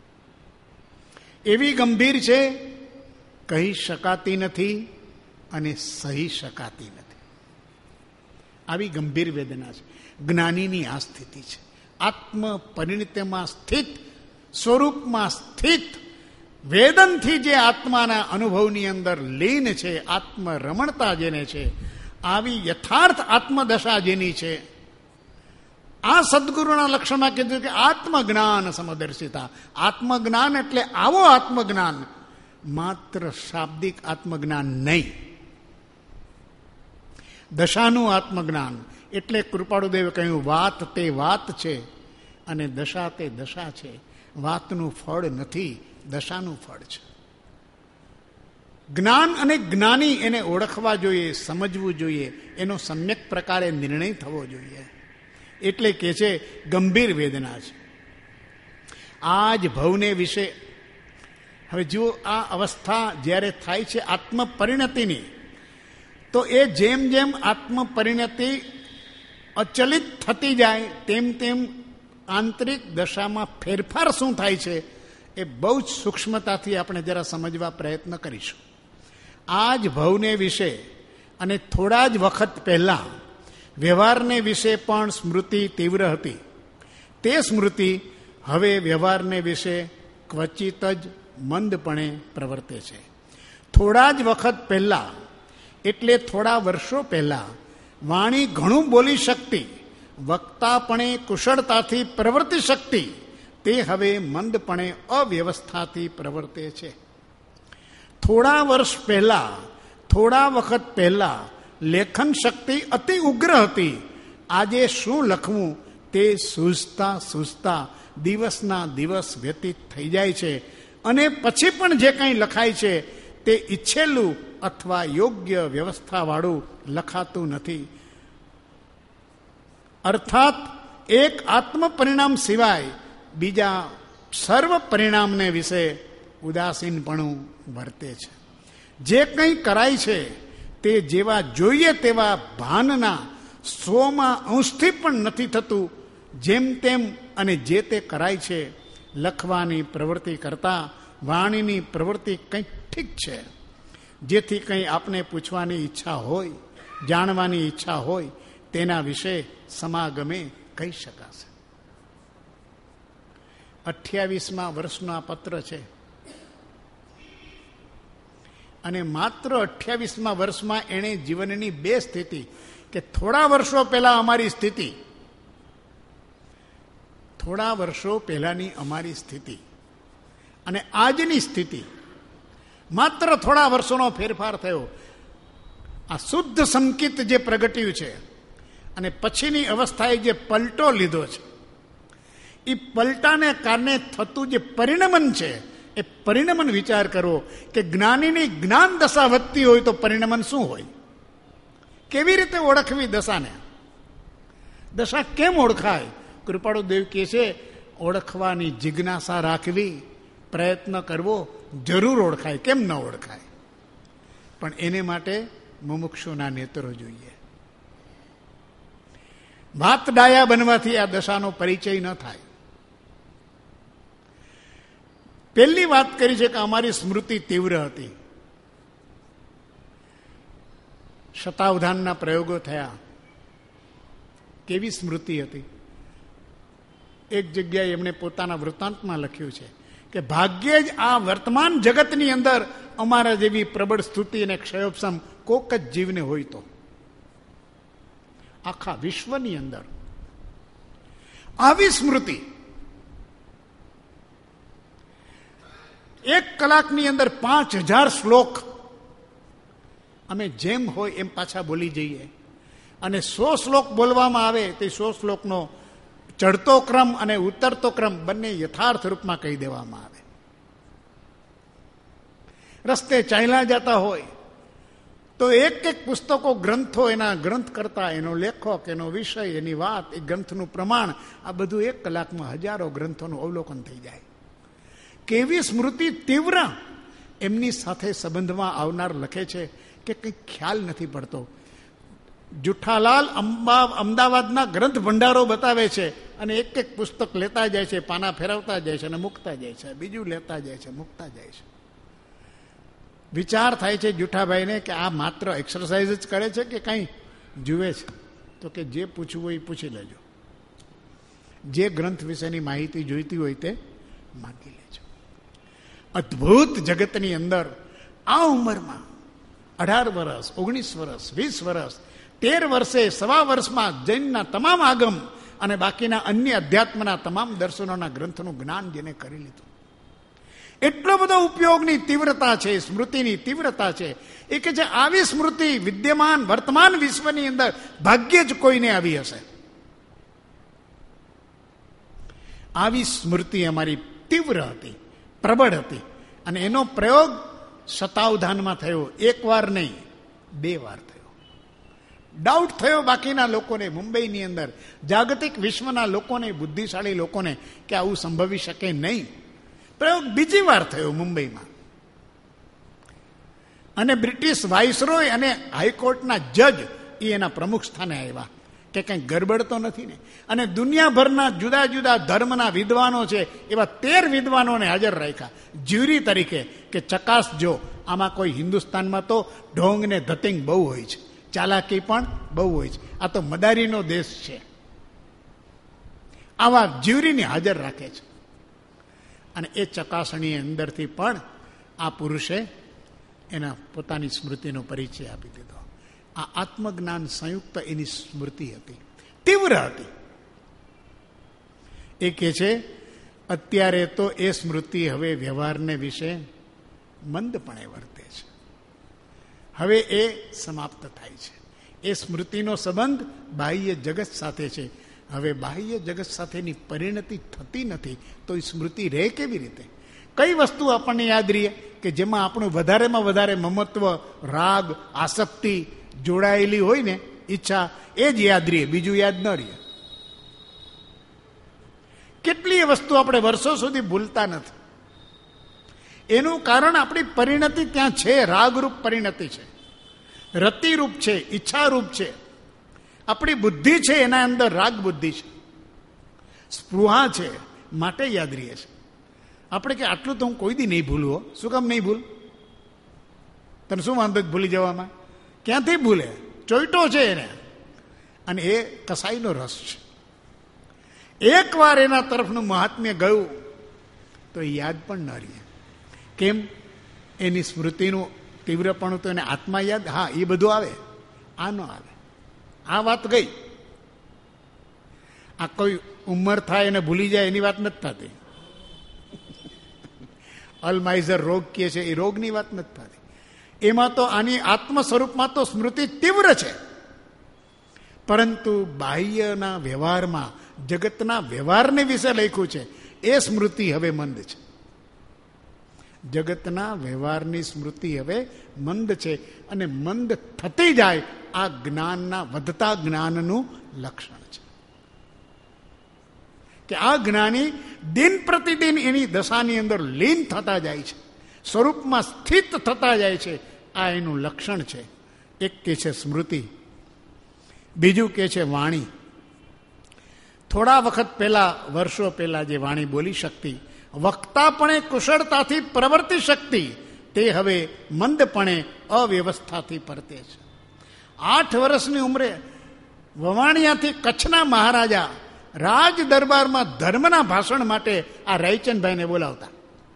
એવી ગંભીર છે કહી શકાતી નથી અને સહી શકાતી નથી. આવી ગંભીર વેદના છે. જ્ઞાનીની આ સ્થિતિ છે. આત્મ પરિણિતમાં સ્થિત, સ્વરૂપમાં સ્થિત, વેદનથી જે આત્માના અનુભવની અંદર લીન છે, આત્મ રમણતા જેને છે, આવી યથાર્થ આત્મદશા જેની છે, આ સદગુરુના લક્ષણમાં કીધું કે આત્મજ્ઞાન સમદર્શિતા. આત્મજ્ઞાન એટલે આવો આત્મજ્ઞાન, માત્ર શાબ્દિક આત્મજ્ઞાન નહીં, દશાનું આત્મજ્ઞાન. એટલે કૃપાળુદેવે કહ્યું વાત તે વાત છે અને દશા તે દશા છે. વાતનું ફળ નથી, દશાનું ફળ છે. જ્ઞાન અને જ્ઞાની એને ઓળખવા જોઈએ, સમજવું જોઈએ, એનો સમ્યક પ્રકારે નિર્ણય થવો જોઈએ. એટલે કે છે ગંભીર વેદના છે. આ જ ભવને વિશે હવે જુઓ, આ અવસ્થા જ્યારે થાય છે આત્મ પરિણતિની, તો એ જેમ જેમ આત્મ પરિણતિ અચલિત થતી જાય તેમ તેમ આંતરિક દશામાં ફેરફાર શું થાય છે એ બહુ જ સૂક્ષ્મતાથી આપણે જરા સમજવા પ્રયત્ન કરીશું. આ જ ભવને વિશે અને થોડા જ વખત પહેલાં વ્યવહારને વિશે પણ સ્મૃતિ તીવ્ર હતી. તે સ્મૃતિ હવે વ્યવહારને વિશે ક્વચિત જ મંદપણે પ્રવર્તે છે. થોડા જ વખત પહેલાં એટલે થોડા વર્ષો પહેલાં વાણી ઘણું બોલી શકતી, વક્તાપણે કુશળતાથી પ્રવર્તી શકતી, તે હવે મંદપણે અવ્યવસ્થાથી પ્રવર્તે છે. થોડા વર્ષ પહેલા થોડા વખત પહેલા લેખન શક્તિ અતિ ઉગ્ર હતી. આજે શું લખવું તે સૂઝતા સૂઝતા દિવસના દિવસ વ્યતીત થઈ જાય છે અને પછી પણ જે કંઈ લખાય છે તે ઈચ્છેલું અથવા યોગ્ય વ્યવસ્થાવાળું લખાતું નથી. અર્થાત એક આત્મ પરિણામ સિવાય બીજા સર્વ પરિણામને વિશે ઉદાસીનપણું વર્તે છે. જે કંઈ કરાય છે તે જેવા જોઈએ તેવા ભાનના સોમાં અંશથી પણ નથી થતું. જેમ તેમ અને જે તે કરાય છે. લખવાની પ્રવૃત્તિ કરતાં વાણીની પ્રવૃત્તિ કંઈક ઠીક છે. જેથી કંઈ આપણે પૂછવાની ઈચ્છા હોય, જાણવાની ઈચ્છા હોય તેના વિશે સમાગમે કહી શકાશે. અઠ્યાવીસમા વર્ષનો આ પત્ર છે અને માત્ર અઠ્યાવીસમા વર્ષમાં એણે જીવનની બે સ્થિતિ, કે થોડા વર્ષો પહેલા અમારી સ્થિતિ, થોડા વર્ષો પહેલાની અમારી સ્થિતિ અને આજની સ્થિતિ, માત્ર થોડા વર્ષોનો ફેરફાર થયો. આ શુદ્ધ સંકિત જે પ્રગટ્યું છે અને પછીની અવસ્થાએ જે પલટો લીધો છે, એ પલટાને કારણે થતું જે પરિણમન છે, એ પરિણમન વિચાર કરવો કે જ્ઞાનીની જ્ઞાન દશા વધતી હોય તો પરિણમન શું હોય? કેવી રીતે ઓળખવી દશાને? દશા કેમ ઓળખાય? કૃપાળુ દેવ કહે છે, ઓળખવાની જિજ્ઞાસા રાખવી, પ્રયત્ન કરવો, જરૂર ઓળખાય. કેમ ન ઓળખાય? પણ એને માટે મુમુક્ષુના નેત્રો જોઈએ. ભાત ડાયા બનવાથી આ દશાનો પરિચય ન થાય. પહેલી વાત કરી છે કે અમારી સ્મૃતિ તીવ્ર હતી. શતાવધાનના પ્રયોગો થયા. કેવી સ્મૃતિ હતી! એક જગ્યાએ એમણે પોતાના વૃત્તાંતમાં લખ્યું છે કે ભાગ્યે જ આ વર્તમાન જગતની અંદર અમારા જેવી પ્રબળ સ્તુતિ અને ક્ષયોપશમ કોક જ જીવને હોય તો. આખા વિશ્વની અંદર આવી સ્મૃતિ એક કલાકની અંદર પાંચ હજાર શ્લોક અમે જેમ હોય એમ પાછા બોલી જઈએ અને સો શ્લોક બોલવામાં આવે તે સો શ્લોકનો ચડતો ક્રમ અને ઉતરતો ક્રમ બંને યથાર્થ રૂપમાં કહી દેવામાં આવે. રસ્તે ચાલ્યા જતા હોય તો એક એક પુસ્તકો, ગ્રંથો, એના ગ્રંથ કરતા, એનો લેખક, એનો વિષય, એની વાત, એ ગ્રંથનું પ્રમાણ, આ બધું એક કલાકમાં હજારો ગ્રંથોનું અવલોકન થઈ જાય. કેવી સ્મૃતિ તીવ્ર! એમની સાથે સંબંધમાં આવનાર લખે છે કે કંઈ ખ્યાલ નથી પડતો. જુઠ્ઠાલાલ અંબા અમદાવાદના ગ્રંથ ભંડારો બતાવે છે અને એક એક પુસ્તક લેતા જાય છે, પાના ફેરવતા જાય છે અને મૂકતા જાય છે, બીજું લેતા જાય છે, મૂકતા જાય છે. વિચાર થાય છે જુઠ્ઠાભાઈને કે આ માત્ર એક્સરસાઇઝ જ કરે છે કે કંઈ જુએ છે? તો કે જે પૂછવું હોય એ પૂછી લેજો, જે ગ્રંથ વિશેની માહિતી જોઈતી હોય તે માગી લેજો. અદ્ભુત જગતની અંદર આ ઉંમરમાં અઢાર વર્ષ, ઓગણીસ વર્ષ, વીસ વર્ષ, તેર વર્ષે, સવા વર્ષમાં જૈનના તમામ આગમ અને બાકીના અન્ય અધ્યાત્મના તમામ દર્શનોના ગ્રંથોનું જ્ઞાન જેને કરી લીધું, એટલો બધો ઉપયોગની તીવ્રતા છે, સ્મૃતિની તીવ્રતા છે. એ કે જે આવી સ્મૃતિ વિદ્યમાન વર્તમાન વિશ્વની અંદર ભાગ્યે જ કોઈને આવી હશે. આવી સ્મૃતિ અમારી તીવ્ર હતી, પ્રબળ હતી અને એનો પ્રયોગ શતાવધાનમાં થયો. એક વાર નહીં, બે વાર થયો. ડાઉટ થયો બાકીના લોકોને, મુંબઈની અંદર જાગતિક વિશ્વના લોકોને, બુદ્ધિશાળી લોકોને કે આવું સંભવી શકે નહીં. પ્રયોગ બીજી વાર થયો મુંબઈમાં અને બ્રિટિશ વાઇસરોય અને હાઈકોર્ટના જજ એ એના પ્રમુખ સ્થાને આવ્યા કે કંઈ ગરબડ તો નથી ને. અને દુનિયાભરના જુદા જુદા ધર્મના વિદ્વાનો છે એવા તેર વિદ્વાનોને હાજર રાખ્યા જ્યુરી તરીકે કે ચકાસજો, આમાં કોઈ હિન્દુસ્તાનમાં તો ઢોંગ ને ધતિંગ બહુ હોય છે, ચાલાકી પણ બહુ હોય છે, આ તો મદારીનો દેશ છે. આવા જ્યુરીને હાજર રાખે છે અને એ ચકાસણી અંદરથી પણ આ પુરુષે એના પોતાની સ્મૃતિનો પરિચય આપી દીધો. આ આત્મજ્ઞાન સંયુક્ત એની સ્મૃતિ હતી, તીવ્ર હતી. એ કહે છે અત્યારે તો એ સ્મૃતિ હવે વ્યવહારને વિશે મંદપણે વર્તે છે. હવે એ સમાપ્ત થાય છે. એ સ્મૃતિનો સંબંધ બાહ્ય જગત સાથે છે. હવે બાહ્ય જગત સાથેની પરિણતિ થતી નથી, તો એ સ્મૃતિ રહે કેવી રીતે? કઈ વસ્તુ આપણને યાદ રહીએ કે જેમાં આપણું વધારેમાં વધારે મમત્વ, રાગ, આસક્તિ જોડાયેલી હોય ને, ઈચ્છા, એ જ યાદ રહીએ, બીજું યાદ ન રહીએ. કેટલી વસ્તુ આપણે વર્ષો સુધી ભૂલતા નથી. એનું કારણ આપણી પરિણતિ ત્યાં છે, રાગરૂપ પરિણતિ છે, રતિરૂપ છે, ઈચ્છારૂપ છે. આપણી બુદ્ધિ છે, એના અંદર રાગ બુદ્ધિ છે, સ્પૃહા છે, માટે યાદ રહીએ છે. આપણે કે આટલું તો હું કોઈ દી નહીં ભૂલું. શું કામ નહીં ભૂલ? તને શું વાંધો ભૂલી જવામાં? ક્યાંથી ભૂલે? ચોઈટો છે એને, અને એ કસાઈનો રસ છે. એક વાર એના તરફનું મહાત્મ્ય ગયું તો એ યાદ પણ ન રહે. કેમ? એની સ્મૃતિનું તીવ્રપણું તો એને આત્મા યાદ. હા, એ બધું આવે, આ ન આવે. આ વાત ગઈ. આ કોઈ ઉંમર થાય એને ભૂલી જાય એની વાત નથી થતી. અલ્ઝાઇમર રોગ કહે છે, એ રોગની વાત નથી થતી. એમાં તો આની આત્મ સ્વરૂપમાં તો સ્મૃતિ તીવ્ર છે, પરંતુ બાહ્યના વ્યવહારમાં, જગતના વ્યવહારને વિશે લખ્યું છે, એ સ્મૃતિ હવે મંદ છે. જગતના વ્યવહારની સ્મૃતિ હવે મંદ છે, અને મંદ થતી જાય આ જ્ઞાનના, વધતા જ્ઞાનનું લક્ષણ છે. કે આ જ્ઞાની દિન પ્રતિદિન એની દશાની અંદર લીન થતા જાય છે, સ્વરૂપમાં સ્થિત થતા જાય છે. આ એનું લક્ષણ છે. એક કે છે સ્મૃતિ, બીજું કે છે વાણી. થોડા વખત પહેલા, વર્ષો પહેલા જે વાણી બોલી શકતી, વક્તાપણે કુશળતાથી પ્રવર્તી શકતી, તે હવે મંદપણે અવ્યવસ્થાથી પરતે છે. આઠ વર્ષની ઉંમરે વવાણિયાથી કચ્છના મહારાજા રાજ દરબારમાં ધર્મના ભાષણ માટે આ રાયચંદભાઈને બોલાવતા.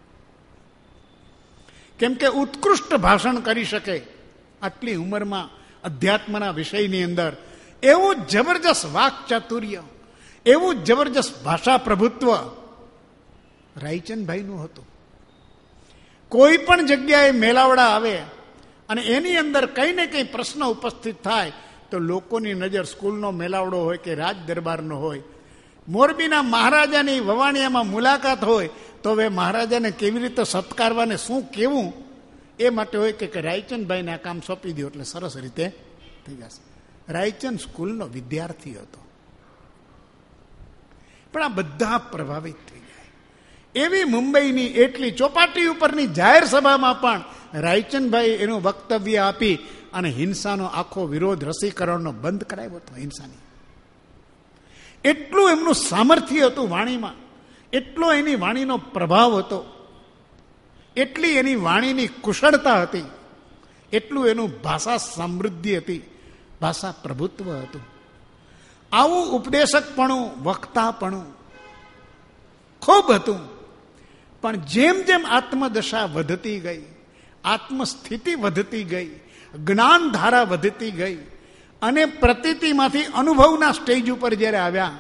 કેમ કે ઉત્કૃષ્ટ ભાષણ કરી શકે આટલી ઉંમરમાં અધ્યાત્મના વિષયની અંદર. એવું જબરજસ્ત વાક ચાતુર્ય, એવું જબરજસ્ત ભાષા પ્રભુત્વ રાયચંદભાઈનું હતું. કોઈ પણ જગ્યાએ મેલાવડા આવે અને એની અંદર કંઈ ને કંઈ પ્રશ્ન ઉપસ્થિત થાય તો લોકોની નજર સ્કૂલનો મેલાવડો હોય કે રાજ દરબારનો હોય, મોરબીના મહારાજાની વવાણિયામાં મુલાકાત હોય તો હવે મહારાજાને કેવી રીતે સત્કારવાને શું કેવું, એ માટે હોય કે રાયચંદભાઈને આ કામ સોંપી દો એટલે સરસ રીતે થઈ જશે. રાયચંદ સ્કૂલનો વિદ્યાર્થી હતો, પણ આ બધા પ્રભાવિત થઈ જાય. એવી મુંબઈની એટલી ચોપાટી ઉપરની જાહેર સભામાં પણ રાયચંદભાઈ એનું વક્તવ્ય આપી અને હિંસાનો આખો વિરોધ, રસીકરણનો બંધ કરાવ્યો હતો. હિંસાની એટલું એમનું સામર્થ્ય હતું વાણીમાં, એટલો એની વાણીનો પ્રભાવ હતો, એટલી એની વાણીની કુશળતા હતી, એટલું એનું ભાષા સમૃદ્ધિ હતી, ભાષા પ્રભુત્વ હતું. આવું ઉપદેશકપણું, વક્તાપણું ખૂબ હતું. પણ જેમ જેમ આત્મદશા વધતી ગઈ, આત્મસ્થિતિ વધતી ગઈ, જ્ઞાનધારા વધતી ગઈ, અને પ્રતીતિમાંથી અનુભવના સ્ટેજ ઉપર જ્યારે આવ્યા,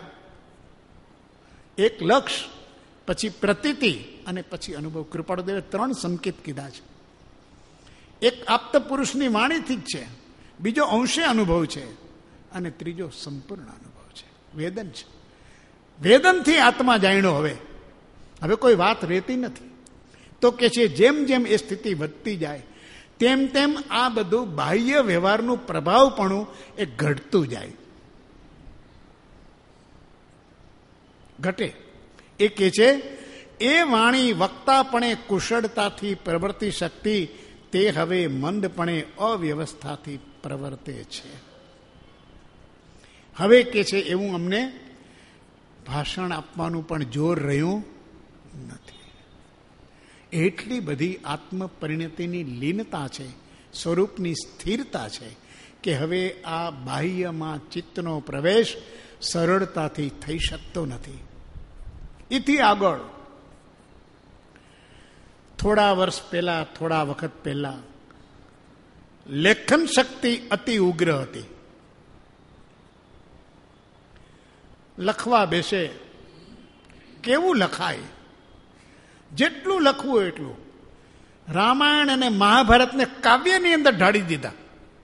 એક લક્ષ, પછી પ્રતીતિ અને પછી અનુભવ. કૃપાળુદેવે ત્રણ સંકેત કીધા છે. એક આપ્ત પુરુષની વાણીથી જ છે, બીજો અંશે અનુભવ છે, અને ત્રીજો સંપૂર્ણ અનુભવ છે, વેદન છે. વેદનથી આત્મા જાણ્યો. હવે હવે કોઈ વાત રહેતી નથી. તો કે છે જેમ જેમ એ સ્થિતિ વધતી જાય તેમ તેમ આ બધું બાહ્ય વ્યવહારનું પ્રભાવપણું એ ઘટતું જાય, ઘટે. એ કે છે એ વાણી વક્તાપણે કુશળતાથી પ્રવર્તી શકતી, તે હવે મંદપણે અવ્યવસ્થાથી પ્રવર્તે છે. હવે કે છે એવું અમને ભાષણ આપવાનું પણ જોર રહ્યું નથી. એટલી બધી આત્મ પરિણતિની લીનતા છે, સ્વરૂપની સ્થિરતા છે કે હવે આ બાહ્યમાં ચિત્તનો પ્રવેશ સરળતાથી થઈ શકતો નથી. એથી આગળ થોડા વર્ષ પહેલા, થોડા વખત પહેલા લેખન શક્તિ અતિ ઉગ્ર હતી. લખવા બેસે, કેવું લખાય, જેટલું લખવું એટલું. રામાયણ અને મહાભારતને કાવ્યની અંદર ઢાળી દીધા.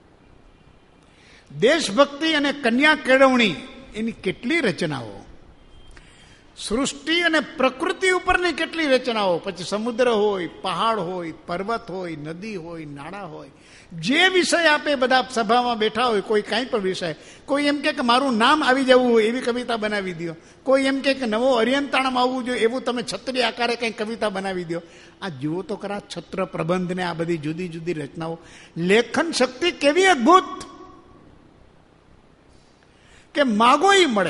દેશભક્તિ અને કન્યા કેળવણી એની કેટલી રચનાઓ, સૃષ્ટિ અને પ્રકૃતિ ઉપરની કેટલી રચનાઓ, પછી સમુદ્ર હોય, પહાડ હોય, પર્વત હોય, નદી હોય, નાળા હોય, જે વિષય આપે બધા સભામાં બેઠા હોય, કોઈ કાંઈ પણ વિષય, કોઈ એમ કે મારું નામ આવી જવું હોય એવી કવિતા બનાવી દો, કોઈ એમ કે નવો અરિયંતાણમાં આવવું જોઈએ એવું તમે છત્રી આકારે કંઈ કવિતા બનાવી દો. આ જુઓ તો ખરા છત્ર પ્રબંધ ને આ બધી જુદી જુદી રચનાઓ, લેખન શક્તિ કેવી અદભુત કે માગો ઈ મળે.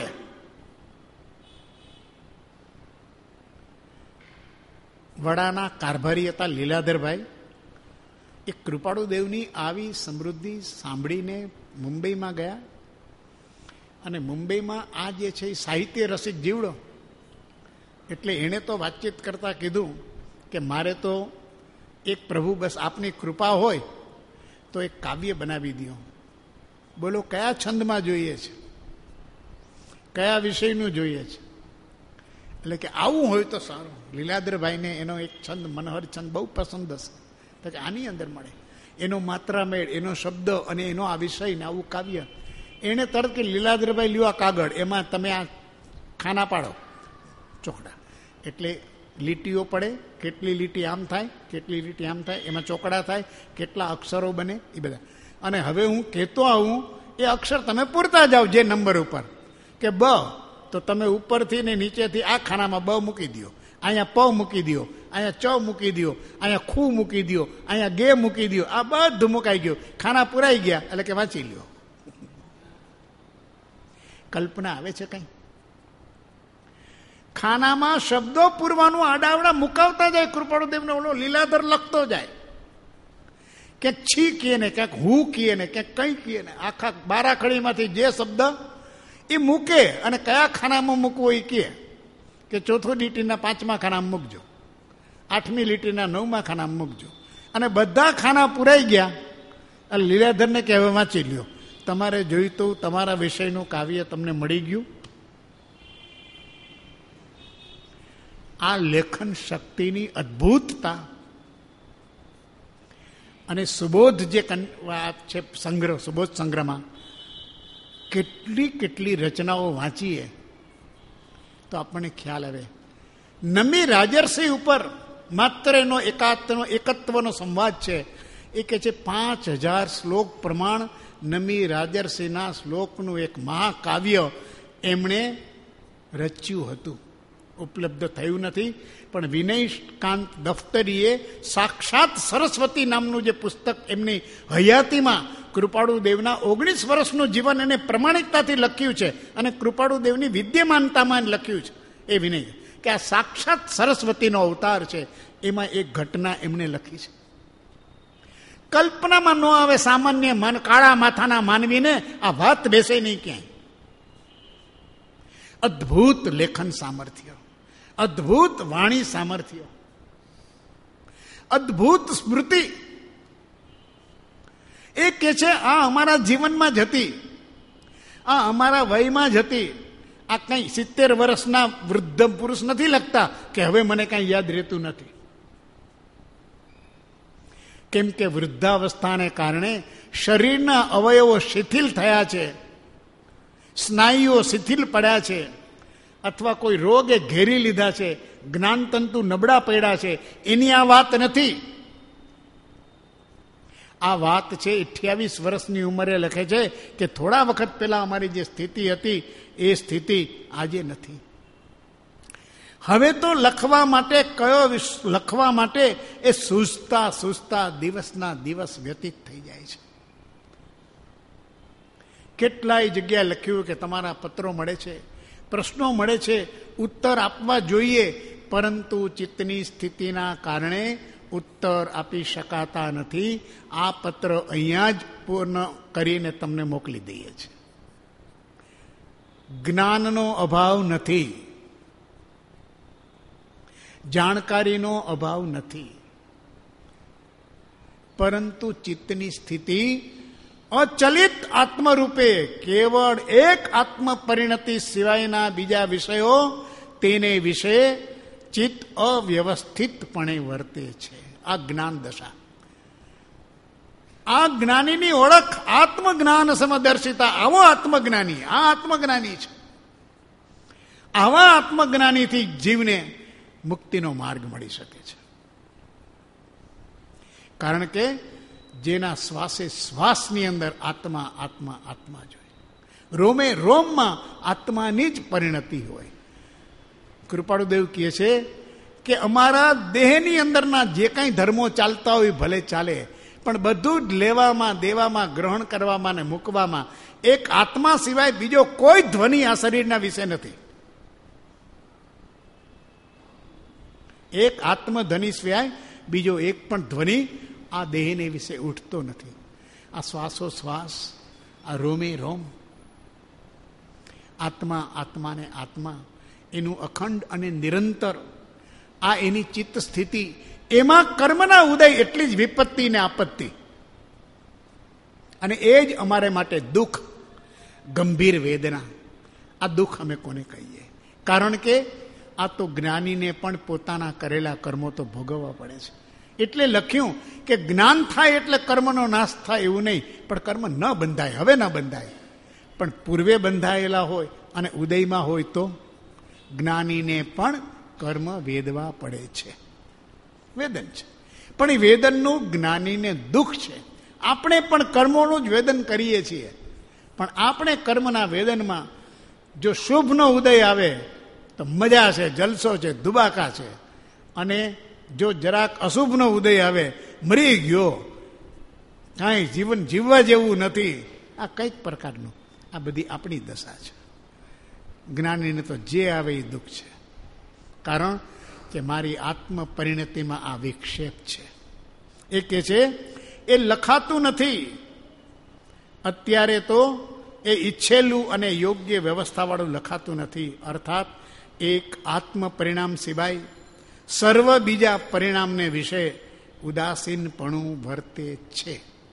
વડાના કારભારી હતા લીલાધરભાઈ. એ કૃપાળુ દેવની આવી સમૃદ્ધિ સાંભળીને મુંબઈમાં ગયા અને મુંબઈમાં આ જે છે એ સાહિત્ય રસિક જીવડો, એટલે એણે તો વાતચીત કરતા કીધું કે મારે તો એક પ્રભુ બસ આપની કૃપા હોય તો એક કાવ્ય બનાવી દો. બોલો કયા છંદમાં જોઈએ છે, કયા વિષયનું જોઈએ છે? એટલે કે આવું હોય તો સારું. લીલાધરભાઈને એનો એક છંદ, મનોહર છંદ બહુ પસંદ હશે, તો કે આની અંદર મળે એનો માત્રામેળ, એનો શબ્દ અને એનો આ વિષય ને આવું કાવ્ય. એણે તરત કે લીલાધરભાઈ લ્યો આ કાગળ, એમાં તમે આ ખાના પાડો ચોકડા, એટલે લીટીઓ પડે, કેટલી લીટી આમ થાય, કેટલી લીટી આમ થાય, એમાં ચોકડા થાય, કેટલા અક્ષરો બને એ બધા. અને હવે હું કહેતો આવું એ અક્ષર તમે પૂરતા જાઓ જે નંબર ઉપર, કે બ તો તમે ઉપરથી ને નીચેથી આ ખાનામાં બ મૂકી દો, અહીંયા પ મૂકી દો, અહીંયા ચ મૂકી દો, અહીંયા ખૂ મૂકી દો, અહીંયા ગે મૂકી દો. આ બધું મુકાઈ ગયું, ખાના પુરાઈ ગયા, એટલે કે વાંચી લ્યો. કલ્પના આવે છે કઈ? ખાનામાં શબ્દો પૂરવાનું આડાવડા મુકાવતા જાય. કૃપાળુદેવનો ઓલો લીલાધર લખતો જાય, ક્યાંક છી કીએ ને, ક્યાંક હું કીએ ને, ક્યાંક કઈ કીએ ને, આખા બારાખડીમાંથી જે શબ્દ એ મૂકે અને કયા ખાનામાં મૂકવો એ કહે કે ચોથો લીટીના પાંચમા ખાનામાં મૂકજો, આઠમી લીટીના નવમા ખાનામાં મૂકજો. અને બધા ખાના પુરાઈ ગયા. લીલાધરને કે હવે વાંચી લ્યો, તમારે જોઈતું તમારા વિષયનું કાવ્ય તમને મળી ગયું. આ લેખન શક્તિની અદ્ભુતતા. અને સુબોધ જે છે સંગ્રહ, સુબોધ સંગ્રહમાં કેટલી કેટલી રચનાઓ વાંચીએ તો આપણને ખ્યાલ આવે. નમી રાજર્ષિ ઉપર માત્ર એનો એકાત્મનો એકત્વનો સંવાદ છે. એ કે છે પાંચ હજાર શ્લોક પ્રમાણ નમી રાજર્ષિના શ્લોકનું એક મહાકાવ્ય એમણે રચ્યું હતું. ઉપલબ્ધ થયું નથી, પણ વિનયકાંત દફતરીએ સાક્ષાત સરસ્વતી નામનું જે પુસ્તક એમની હયાતીમાં કૃપાળુ દેવના ઓગણીસ વર્ષનું જીવન એને પ્રમાણિકતાથી લખ્યું છે અને કૃપાળુ દેવની વિદ્યમાનતામાં લખ્યું છે. એ વિનય કે આ સાક્ષાત સરસ્વતીનો અવતાર છે. એમાં એક ઘટના એમણે લખી છે. કલ્પનામાં ન આવે સામાન્ય મન કાળા માથાના માનવીને આ વાત બેસે નહીં ક્યાંય. અદ્ભુત લેખન સામર્થ્ય, અદ્ભુત વાણી સામર્થ્ય, અદ્ભુત સ્મૃતિ. એ કે છે આ અમારા જીવનમાં જ હતી, આ અમારા વયમાં જ હતી. આ કંઈ સિત્તેર વર્ષના વૃદ્ધ પુરુષ નથી લખતા કે હવે મને કાંઈ યાદ રહેતું નથી. કેમ કે વૃદ્ધાવસ્થાને કારણે શરીરના અવયવો શિથિલ થયા છે, સ્નાયુઓ શિથિલ પડ્યા છે, અથવા કોઈ રોગે ઘેરી લીધા છે, જ્ઞાનતંતુ નબળા પડ્યા છે. એની આ વાત નથી. આ વાત છે અઠ્યાવીસ વર્ષની ઉંમરે લખે છે કે થોડા વખત પહેલા અમારી જે સ્થિતિ હતી એ સ્થિતિ આજે નથી. હવે તો લખવા માટે કયો લખવા માટે એ સૂઝતા સૂઝતા દિવસના દિવસ વ્યતીત થઈ જાય છે. કેટલાય જગ્યાએ લખ્યું કે તમારા પત્રો મળે છે, પ્રશ્નો મળે છે, ઉત્તર આપવા જોઈએ, પરંતુ ચિત્તની સ્થિતિના કારણે ઉત્તર આપી શકાતા નથી. આ પત્ર અહીંયા જ પૂર્ણ કરીને તમને મોકલી દઈએ છીએ. જ્ઞાનનો અભાવ નથી, જાણકારીનો અભાવ નથી, પરંતુ ચિત્તની સ્થિતિ અચલિત આત્મરૂપે કેવળ એક આત્મ પરિણતિ સિવાયના બીજા વિષયો તેને વિશે ચિત્ત અવ્યવસ્થિતપણે વર્તે છે. આ જ્ઞાન દશા. આ જ્ઞાનીની ઓળખ આત્મજ્ઞાન સમદર્શિતા. આવો આત્મજ્ઞાની, આ આત્મજ્ઞાની છે. આવા આત્મજ્ઞાનીથી જીવને મુક્તિનો માર્ગ મળી શકે છે. કારણ કે જેના શ્વાસે શ્વાસની અંદર આત્મા આત્મા આત્મા જોઈએ, રોમે રોમમાં આત્માની જ પરિણતિ હોય. કૃપાળુદેવ કહે છે કે અમારા દેહની અંદરના જે કાંઈ ધર્મો ચાલતા હોય ભલે ચાલે, પણ બધું જ લેવામાં, દેવામાં, ગ્રહણ કરવામાં ને મૂકવામાં એક આત્મા સિવાય બીજો કોઈ ધ્વનિ આ શરીરના વિશે નથી. એક આત્મધ્વનિ સિવાય બીજો એક પણ ધ્વનિ આ દેહને વિશે ઉઠતો નથી. આ શ્વાસો શ્વાસ, આ રોમે રોમ, આત્મા આત્માને આત્મા, એનું અખંડ અને નિરંતર આ એની ચિત્ત સ્થિતિ, એમાં કર્મના ઉદય એટલી જ વિપત્તિ ને આપત્તિ. અને એ જ અમારે માટે દુઃખ, ગંભીર વેદના. આ દુઃખ અમે કોને કહીએ? કારણ કે આ તો જ્ઞાનીને પણ પોતાના કરેલા કર્મો તો ભોગવવા પડે છે. એટલે લખ્યું કે જ્ઞાન થાય એટલે કર્મનો નાશ થાય એવું નહીં, પણ કર્મ ન બંધાય, હવે ન બંધાય. પણ પૂર્વે બંધાયેલા હોય અને ઉદયમાં હોય તો જ્ઞાનીને પણ કર્મ વેદવા પડે છે. વેદન છે, પણ એ વેદનનું જ્ઞાનીને દુઃખ છે. આપણે પણ કર્મોનું જ વેદન કરીએ છીએ, પણ આપણે કર્મના વેદનમાં જો શુભનો ઉદય આવે તો મજા છે, જલસો છે, દુબાકા છે. અને જો જરાક અશુભનો ઉદય આવે, મરી ગયો, કાંઈ જીવન જીવવા જેવું નથી, આ કંઈક પ્રકારનું, આ બધી આપણી દશા છે. જ્ઞાનીને તો જે આવે એ દુઃખ છે, કારણ કે મારી આત્મ પરિણતિમાં આ વિક્ષેપ છે. એ કે છે એ લખાતું નથી. અત્યારે તો એ ઈચ્છેલું અને યોગ્ય વ્યવસ્થાવાળું લખાતું નથી. અર્થાત એક આત્મ પરિણામ સિવાય સર્વ બીજા પરિણામને વિશે ઉદાસીનપણું વર્તે છે.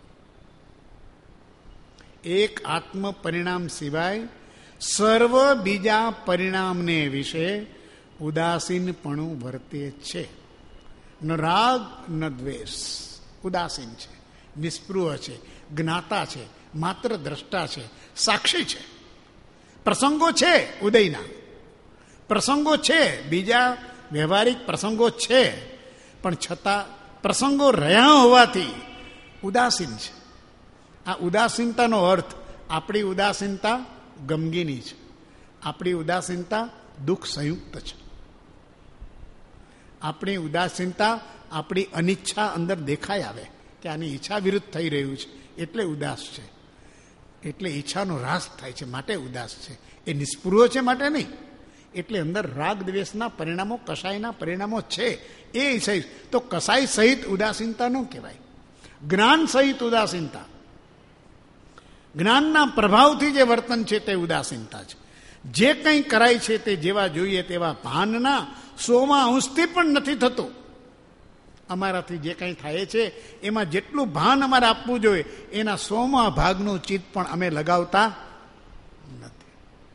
એક આત્મ પરિણામ સિવાય સર્વ બીજા પરિણામને વિશે ઉદાસીનપણું વર્તે છે. ન રાગ ન દ્વેષ, ઉદાસીન છે, નિસ્પૃહ છે, જ્ઞાતા છે, માત્ર દ્રષ્ટા છે, સાક્ષી છે. પ્રસંગો છે, ઉદયના પ્રસંગો છે, બીજા વ્યવહારિક પ્રસંગો છે, પણ છતાં પ્રસંગો રહ્યા હોવાથી ઉદાસીન છે. આ ઉદાસીનતાનો અર્થ, આપણી ઉદાસીનતા ગમગીની છે, આપણી ઉદાસીનતા દુઃખ સંયુક્ત છે. આપણી ઉદાસીનતા આપણી અનિચ્છા અંદર દેખાઈ આવે કે આની ઈચ્છા વિરુદ્ધ થઈ રહ્યું છે, એટલે ઉદાસ છે. એટલે ઈચ્છાનો રાસ થાય છે માટે ઉદાસ છે. એ નિસ્પૃહ છે માટે નહીં. એટલે અંદર રાગ દ્વેષના પરિણામો, કસાયના પરિણામો છે. એ સહિત તો કસાય સહિત ઉદાસીનતા ન કહેવાય, જ્ઞાન સહિત ઉદાસીનતા. જ્ઞાનના પ્રભાવથી જે વર્તન છે તે ઉદાસીનતા છે. જે કંઈ કરાય છે તે જેવા જોઈએ તેવા ભાનના સોમાં અંશથી પણ નથી થતું. અમારાથી જે કંઈ થાય છે એમાં જેટલું ભાન અમારે આપવું જોઈએ એના સોમાં ભાગનું ચિત્ત પણ અમે લગાવતા નથી.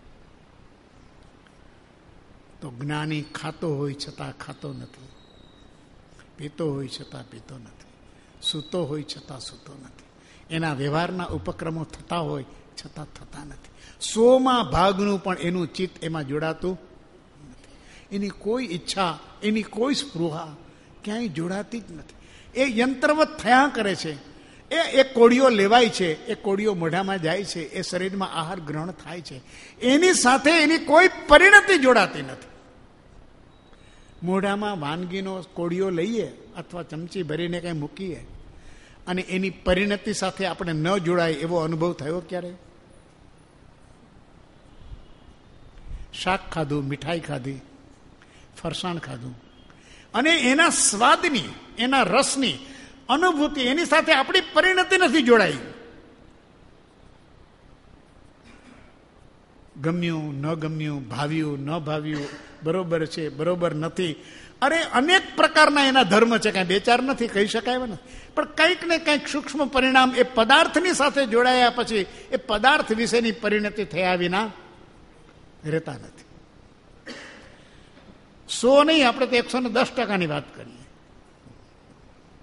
તો જ્ઞાની ખાતો હોય છતાં ખાતો નથી, પીતો હોય છતાં પીતો નથી, સૂતો હોય છતાં સૂતો નથી, એના વ્યવહારના ઉપક્રમો થતા હોય છતાં થતા નથી. સોમાં ભાગનું પણ એનું ચિત્ત એમાં જોડાતું નથી. એની કોઈ ઈચ્છા, એની કોઈ સ્પૃહા ક્યાંય જોડાતી જ નથી. એ યંત્રવત થયા કરે છે. એ એ કોળીઓ લેવાય છે, એ કોળીઓ મોઢામાં જાય છે, એ શરીરમાં આહાર ગ્રહણ થાય છે, એની સાથે એની કોઈ પરિણતિ જોડાતી નથી. મોઢામાં વાનગીનો કોળીઓ લઈએ અથવા ચમચી ભરીને કંઈ મૂકીએ અને એની પરિણતિ સાથે આપણે ન જોડાય એવો અનુભવ થયો ક્યારે? શાક ખાધું, મીઠાઈ ખાધી, ફરસાણ ખાધું અને એના સ્વાદની, એના રસની અનુભૂતિ એની સાથે આપણી પરિણતિ નથી જોડાઈ. ગમ્યું, ન ગમ્યું, ભાવ્યું, ન ભાવ્યું, બરોબર છે, બરોબર નથી, અરે અનેક પ્રકારના એના ધર્મ છે, કાંઈ બે ચાર નથી કહી શકાય ને, પણ કંઈક ને કંઈક સૂક્ષ્મ પરિણામ એ પદાર્થની સાથે જોડાયા પછી એ પદાર્થ વિશેની પરિણતિ થયા વિના રહેતા નથી. સો નહીં, આપણે તો એકસો ને દસ ટકાની વાત કરીએ.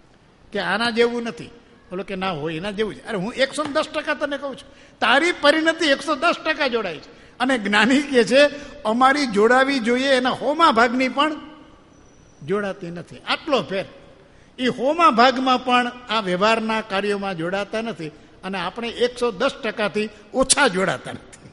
કે આના જેવું નથી, બોલો કે ના હોય એના જેવું છે. અરે હું એકસો દસ ટકા તને કહું છું, તારી પરિણતિ એકસો દસ ટકા જોડાય છે. અને જ્ઞાની કે છે અમારી જોડાવી જોઈએ, એના હોમા ભાગની પણ જોડાતી નથી. આટલો ફેર. એ હોમા ભાગમાં પણ આ વ્યવહારના કાર્યોમાં જોડાતા નથી, અને આપણે એકસો દસ ટકાથી ઓછા જોડાતા નથી.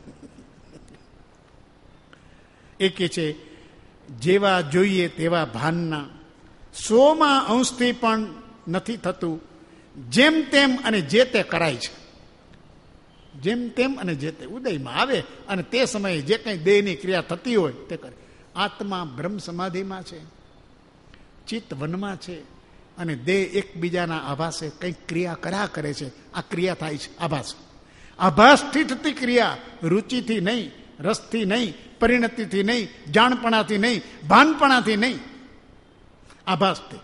એ કે છે જેવા જોઈએ તેવા ભાનના સોમાં અંશથી પણ નથી થતું, જેમ તેમ અને જે તે કરાય છે. જેમ તેમ અને જે તે ઉદયમાં આવે અને તે સમયે જે કંઈ દેહની ક્રિયા થતી હોય તે કરે. આત્મા બ્રહ્મ સમાધિમાં છે, ચિત્ત વનમાં છે, અને દેહ એકબીજાના આભાસે કંઈક ક્રિયા કર્યા કરે છે. આ ક્રિયા થાય છે આભાસ. આભાસથી થતી ક્રિયા, રુચિથી નહીં, રસથી નહીં, પરિણતિથી નહીં, જાણપણાથી નહીં, ભાનપણાથી નહીં, આભાસથી.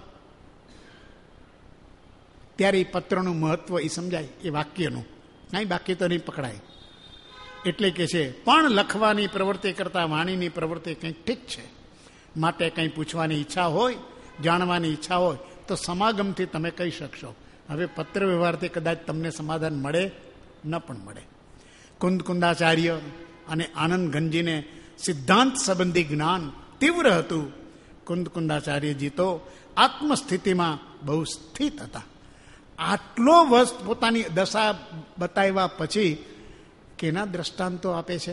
ત્યારે એ પત્રનું મહત્વ એ સમજાય, એ વાક્યનું. કાંઈ બાકી તો નહીં પકડાય. એટલે કે છે પણ લખવાની પ્રવૃત્તિ કરતાં વાણીની પ્રવૃત્તિ કંઈક ઠીક છે. માટે કંઈ પૂછવાની ઈચ્છા હોય, જાણવાની ઈચ્છા હોય તો સમાગમથી તમે કહી શકશો. હવે પત્ર વ્યવહારથી કદાચ તમને સમાધાન મળે ન પણ મળે. કુંદકુંદાચાર્ય અને આનંદ ગંજીને સિદ્ધાંત સંબંધી જ્ઞાન તીવ્ર હતું. કુંદકુંદાચાર્યજી તો આત્મસ્થિતિમાં બહુ સ્થિત હતા. આટલો વર્ષ પોતાની દશા બતાવ્યા પછી કેના દ્રષ્ટાંતો આપે છે?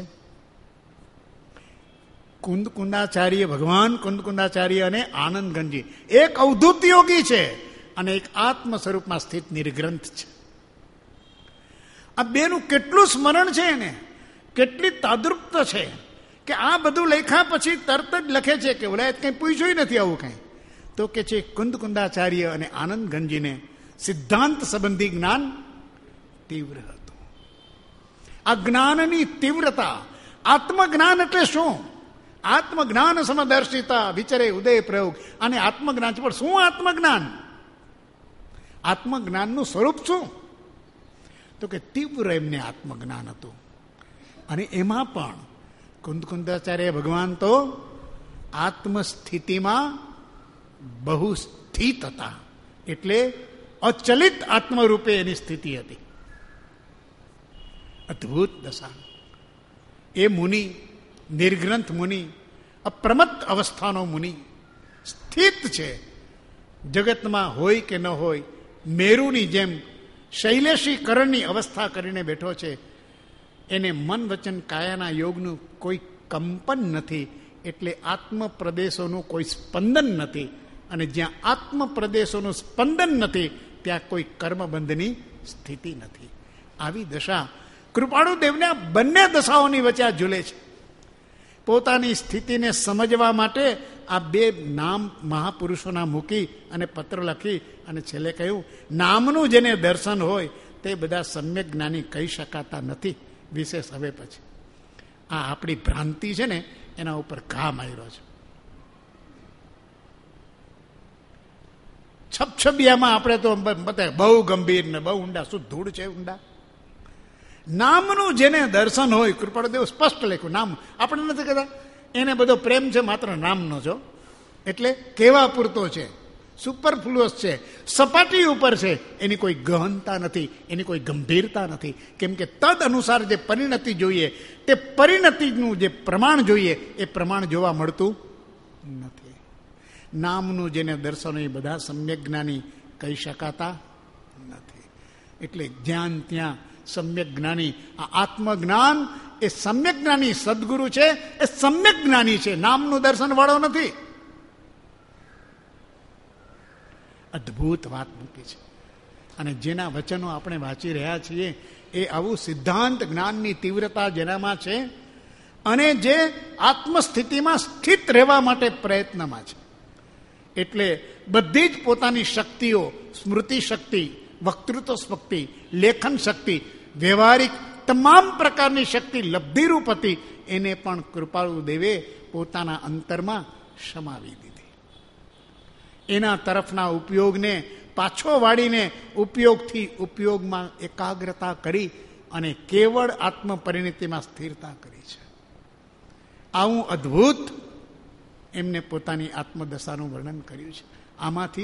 કુંદકુંદાચાર્ય, ભગવાન કુંદકુંદાચાર્ય અને આનંદ ગંજી એક અવધૂત યોગી છે અને એક આત્મ સ્વરૂપમાં સ્થિત નિર્ગ્રંથ છે. આ બેનું કેટલું સ્મરણ છે એને, કેટલી તાદૃપ્ત છે કે આ બધું લખ્યા પછી તરત જ લખે છે કે ઓલા કંઈ પૂછ્યું નથી આવું કંઈ. તો કે છે કુંદકુંદાચાર્ય અને આનંદ ગંજીને સિદ્ધાંત સંબંધી જ્ઞાન તીવ્ર હતું. આ જ્ઞાનની તીવ્રતા, આત્મજ્ઞાન એટલે શું? આત્મજ્ઞાન સમદર્શિતા વિચરે ઉદય પ્રયોગ. અને આત્મજ્ઞાન છે, પણ શું આત્મજ્ઞાન? આત્મજ્ઞાનનું સ્વરૂપ શું? તો કે તીવ્ર એમને આત્મજ્ઞાન હતું. અને એમાં પણ કુંદકુંદાચાર્ય ભગવાન તો આત્મસ્થિતિમાં બહુ સ્થિત હતા. એટલે અચલિત આત્મરૂપે એની સ્થિતિ હતી. અદ્ભુત દશા. એ મુનિ, નિર્ગ્રંથ મુનિ, અપ્રમત્ત અવસ્થાનો મુનિ, સ્થિત છે. જગતમાં હોય કે ન હોય, મેરુની જેમ શૈલેષી કરણની અવસ્થા કરીને બેઠો છે. એને મન વચન કાયાના યોગનું કોઈ કંપન નથી. એટલે આત્મ પ્રદેશોનું કોઈ સ્પંદન નથી. અને જ્યાં આત્મ પ્રદેશોનું સ્પંદન નથી ત્યાં કોઈ કર્મબંધની સ્થિતિ નથી. આવી દશા કૃપાળુ દેવને આ બંને દશાઓની વચ્ચે આ ઝૂલે છે. પોતાની સ્થિતિને સમજવા માટે આ બે નામ મહાપુરુષોના મૂકી અને પત્ર લખી અને છેલ્લે કહ્યું, નામનું જેને દર્શન હોય તે બધા સમ્યક જ્ઞાની કહી શકાતા નથી. વિશેષ હવે પછી આ આપણી ભ્રાંતિ છે ને એના ઉપર ઘા માર્યો છે. છપછબિયામાં આપણે તો બતાવે બહુ ગંભીર ને બહુ ઊંડા. શું ધૂળ છે ઊંડા? નામનું જેને દર્શન હોય, કૃપાળુદેવ સ્પષ્ટ લખ્યું, નામ આપણે નથી કહેતા એને બધો પ્રેમ છે માત્ર નામનો છો. એટલે કેવા પૂરતો છે, સુપરફ્લુઅસ છે, સપાટી ઉપર છે. એની કોઈ ગહનતા નથી, એની કોઈ ગંભીરતા નથી. કેમ કે તદ અનુસાર જે પરિણતિ જોઈએ, તે પરિણતિનું જે પ્રમાણ જોઈએ એ પ્રમાણ જોવા મળતું નથી. નામનું જેને દર્શન એ બધા સમ્યક જ્ઞાની કહી શકાતા નથી. એટલે જ્ઞાન ત્યાં સમ્યક જ્ઞાની. આ આત્મજ્ઞાન એ સમ્યક જ્ઞાની સદગુરુ છે, એ સમ્યક જ્ઞાની છે, નામનું દર્શન વાળો નથી. અદ્ભુત વાત મૂકી છે. અને જેના વચનો આપણે વાંચી રહ્યા છીએ એ આવું સિદ્ધાંત જ્ઞાનની તીવ્રતા જેનામાં છે અને જે આત્મસ્થિતિમાં સ્થિત રહેવા માટે પ્રયત્નમાં છે. એટલે બધી જ પોતાની શક્તિઓ, સ્મૃતિ શક્તિ, વક્તૃત્વ શક્તિ, લેખન શક્તિ, વ્યવહારિક તમામ પ્રકારની શક્તિ લબ્ધિરૂપ હતી. એને પણ કૃપાળુ દેવે પોતાના અંતરમાં સમાવી દીધી. એના તરફના ઉપયોગને પાછો વાળીને ઉપયોગથી ઉપયોગમાં એકાગ્રતા કરી અને કેવળ આત્મપરિણતિમાં સ્થિરતા કરી છે. આવું અદ્ભુત એમને પોતાની આત્મદશાનું વર્ણન કર્યું છે. આમાંથી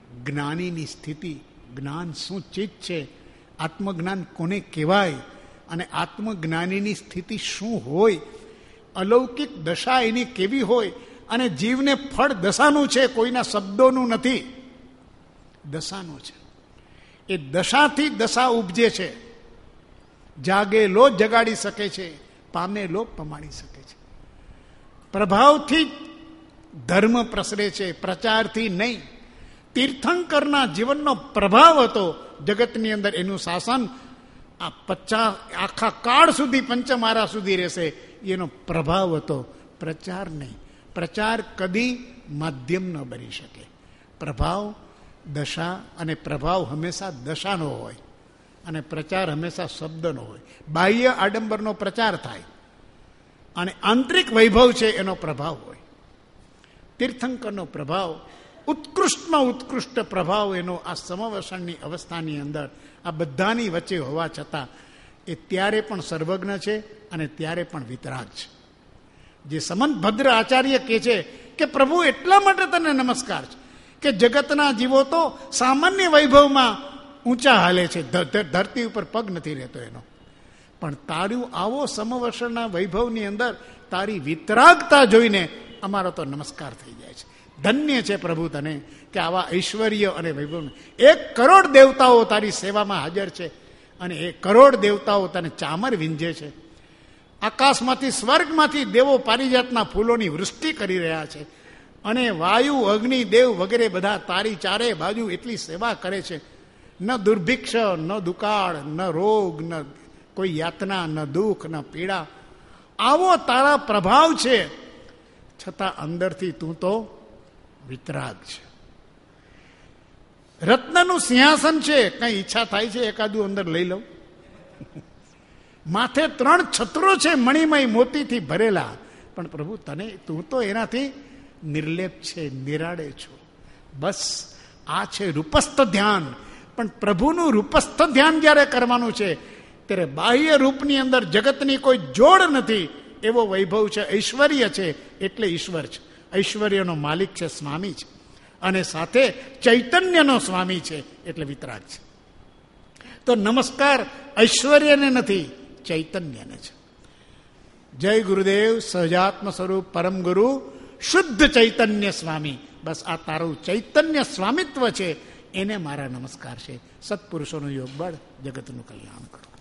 જ્ઞાનીની સ્થિતિ, જ્ઞાન શું ચીજ છે, આત્મજ્ઞાન કોને કહેવાય અને આત્મજ્ઞાનીની સ્થિતિ શું હોય, અલૌકિક દશા એની કેવી હોય, અને જીવને ફળ દશાનું છે, કોઈના શબ્દોનું નથી, દશાનું છે. એ દશાથી દશા ઉપજે છે. જાગે લો જગાડી શકે છે, પામે લો પમાડી શકે છે. પ્રભાવથી ધર્મ પ્રસરે છે, પ્રચારથી નહીં. તીર્થંકરના જીવનનો પ્રભાવ હતો જગતની અંદર, એનું શાસન આ પચાસ આખા કાળ સુધી પંચમારા સુધી રહેશે, એનો પ્રભાવ હતો, પ્રચાર નહીં. પ્રચાર કદી માધ્યમ ન બની શકે. પ્રભાવ દશા, અને પ્રભાવ હંમેશા દશાનો હોય અને પ્રચાર હંમેશા શબ્દનો હોય. બાહ્ય આડંબરનો પ્રચાર થાય અને આંતરિક વૈભવ છે એનો પ્રભાવ હોય. તીર્થંકરનો પ્રભાવ ઉત્કૃષ્ટમાં ઉત્કૃષ્ટ પ્રભાવ એનો આ સમવસણની અવસ્થાની અંદર આ બધાની વચ્ચે હોવા છતાં એ ત્યારે પણ સર્વજ્ઞ છે અને ત્યારે પણ વિતરાગ છે. જે સમંત ભદ્ર આચાર્ય કહે છે કે પ્રભુ એટલા માટે તને નમસ્કાર છે કે જગતના જીવો તો સામાન્ય વૈભવમાં ઊંચા હાલે છે, ધરતી ઉપર પગ નથી રહેતો એનો, પણ તારું આવો સમવસરના વૈભવની અંદર તારી વિતરાગતા જોઈને અમારો તો નમસ્કાર થઈ જાય છે. ધન્ય છે પ્રભુ તને કે આવા ઐશ્વર્ય અને વૈભવ, એક કરોડ દેવતાઓ તારી સેવામાં હાજર છે અને એ કરોડ દેવતાઓ તને ચામર વિંજે છે. આકાશમાંથી સ્વર્ગમાંથી દેવો પારિજાતના ફૂલોની વૃષ્ટિ કરી રહ્યા છે અને વાયુ અગ્નિ દેવ વગેરે બધા તારી ચારે બાજુ એટલી સેવા કરે છે. ન દુર્ભિક્ષ, ન દુકાળ, ન રોગ, ન કોઈ યાતના, ન દુઃખ, ન પીડા. આવો તારા પ્રભાવ છે, છતાં અંદરથી તું તો વિતરાગ છે. રત્નનું સિંહાસન છે, કઈ ઈચ્છા થાય છે એકાદું અંદર લઈ લઉં? માથે ત્રણ છત્રો છે મણિમય મોતીથી ભરેલા, પણ પ્રભુ તને તું તો એનાથી નિર્લેપ છે, નિરાળે છો. બસ આ છે રૂપસ્થ ધ્યાન. પણ પ્રભુનું રૂપસ્થ ધ્યાન જ્યારે કરવાનું છે ત્યારે બાહ્ય રૂપની અંદર જગતની કોઈ જોડ નથી એવો વૈભવ છે, ઐશ્વર્ય છે એટલે ઈશ્વર છે. ઐશ્વર્યનો માલિક છે, સ્વામી છે, અને સાથે ચૈતન્યનો સ્વામી છે એટલે વિતરાગ છે. તો નમસ્કાર ઐશ્વર્યને નથી, ચૈતન્યને છે. જય ગુરુદેવ સહજાત્મ સ્વરૂપ પરમ ગુરુ શુદ્ધ ચૈતન્ય સ્વામી. બસ આ તારું ચૈતન્ય સ્વામિત્વ છે, એને મારા નમસ્કાર છે. સત્પુરુષોનું યોગ બળ જગતનું કલ્યાણ કરો.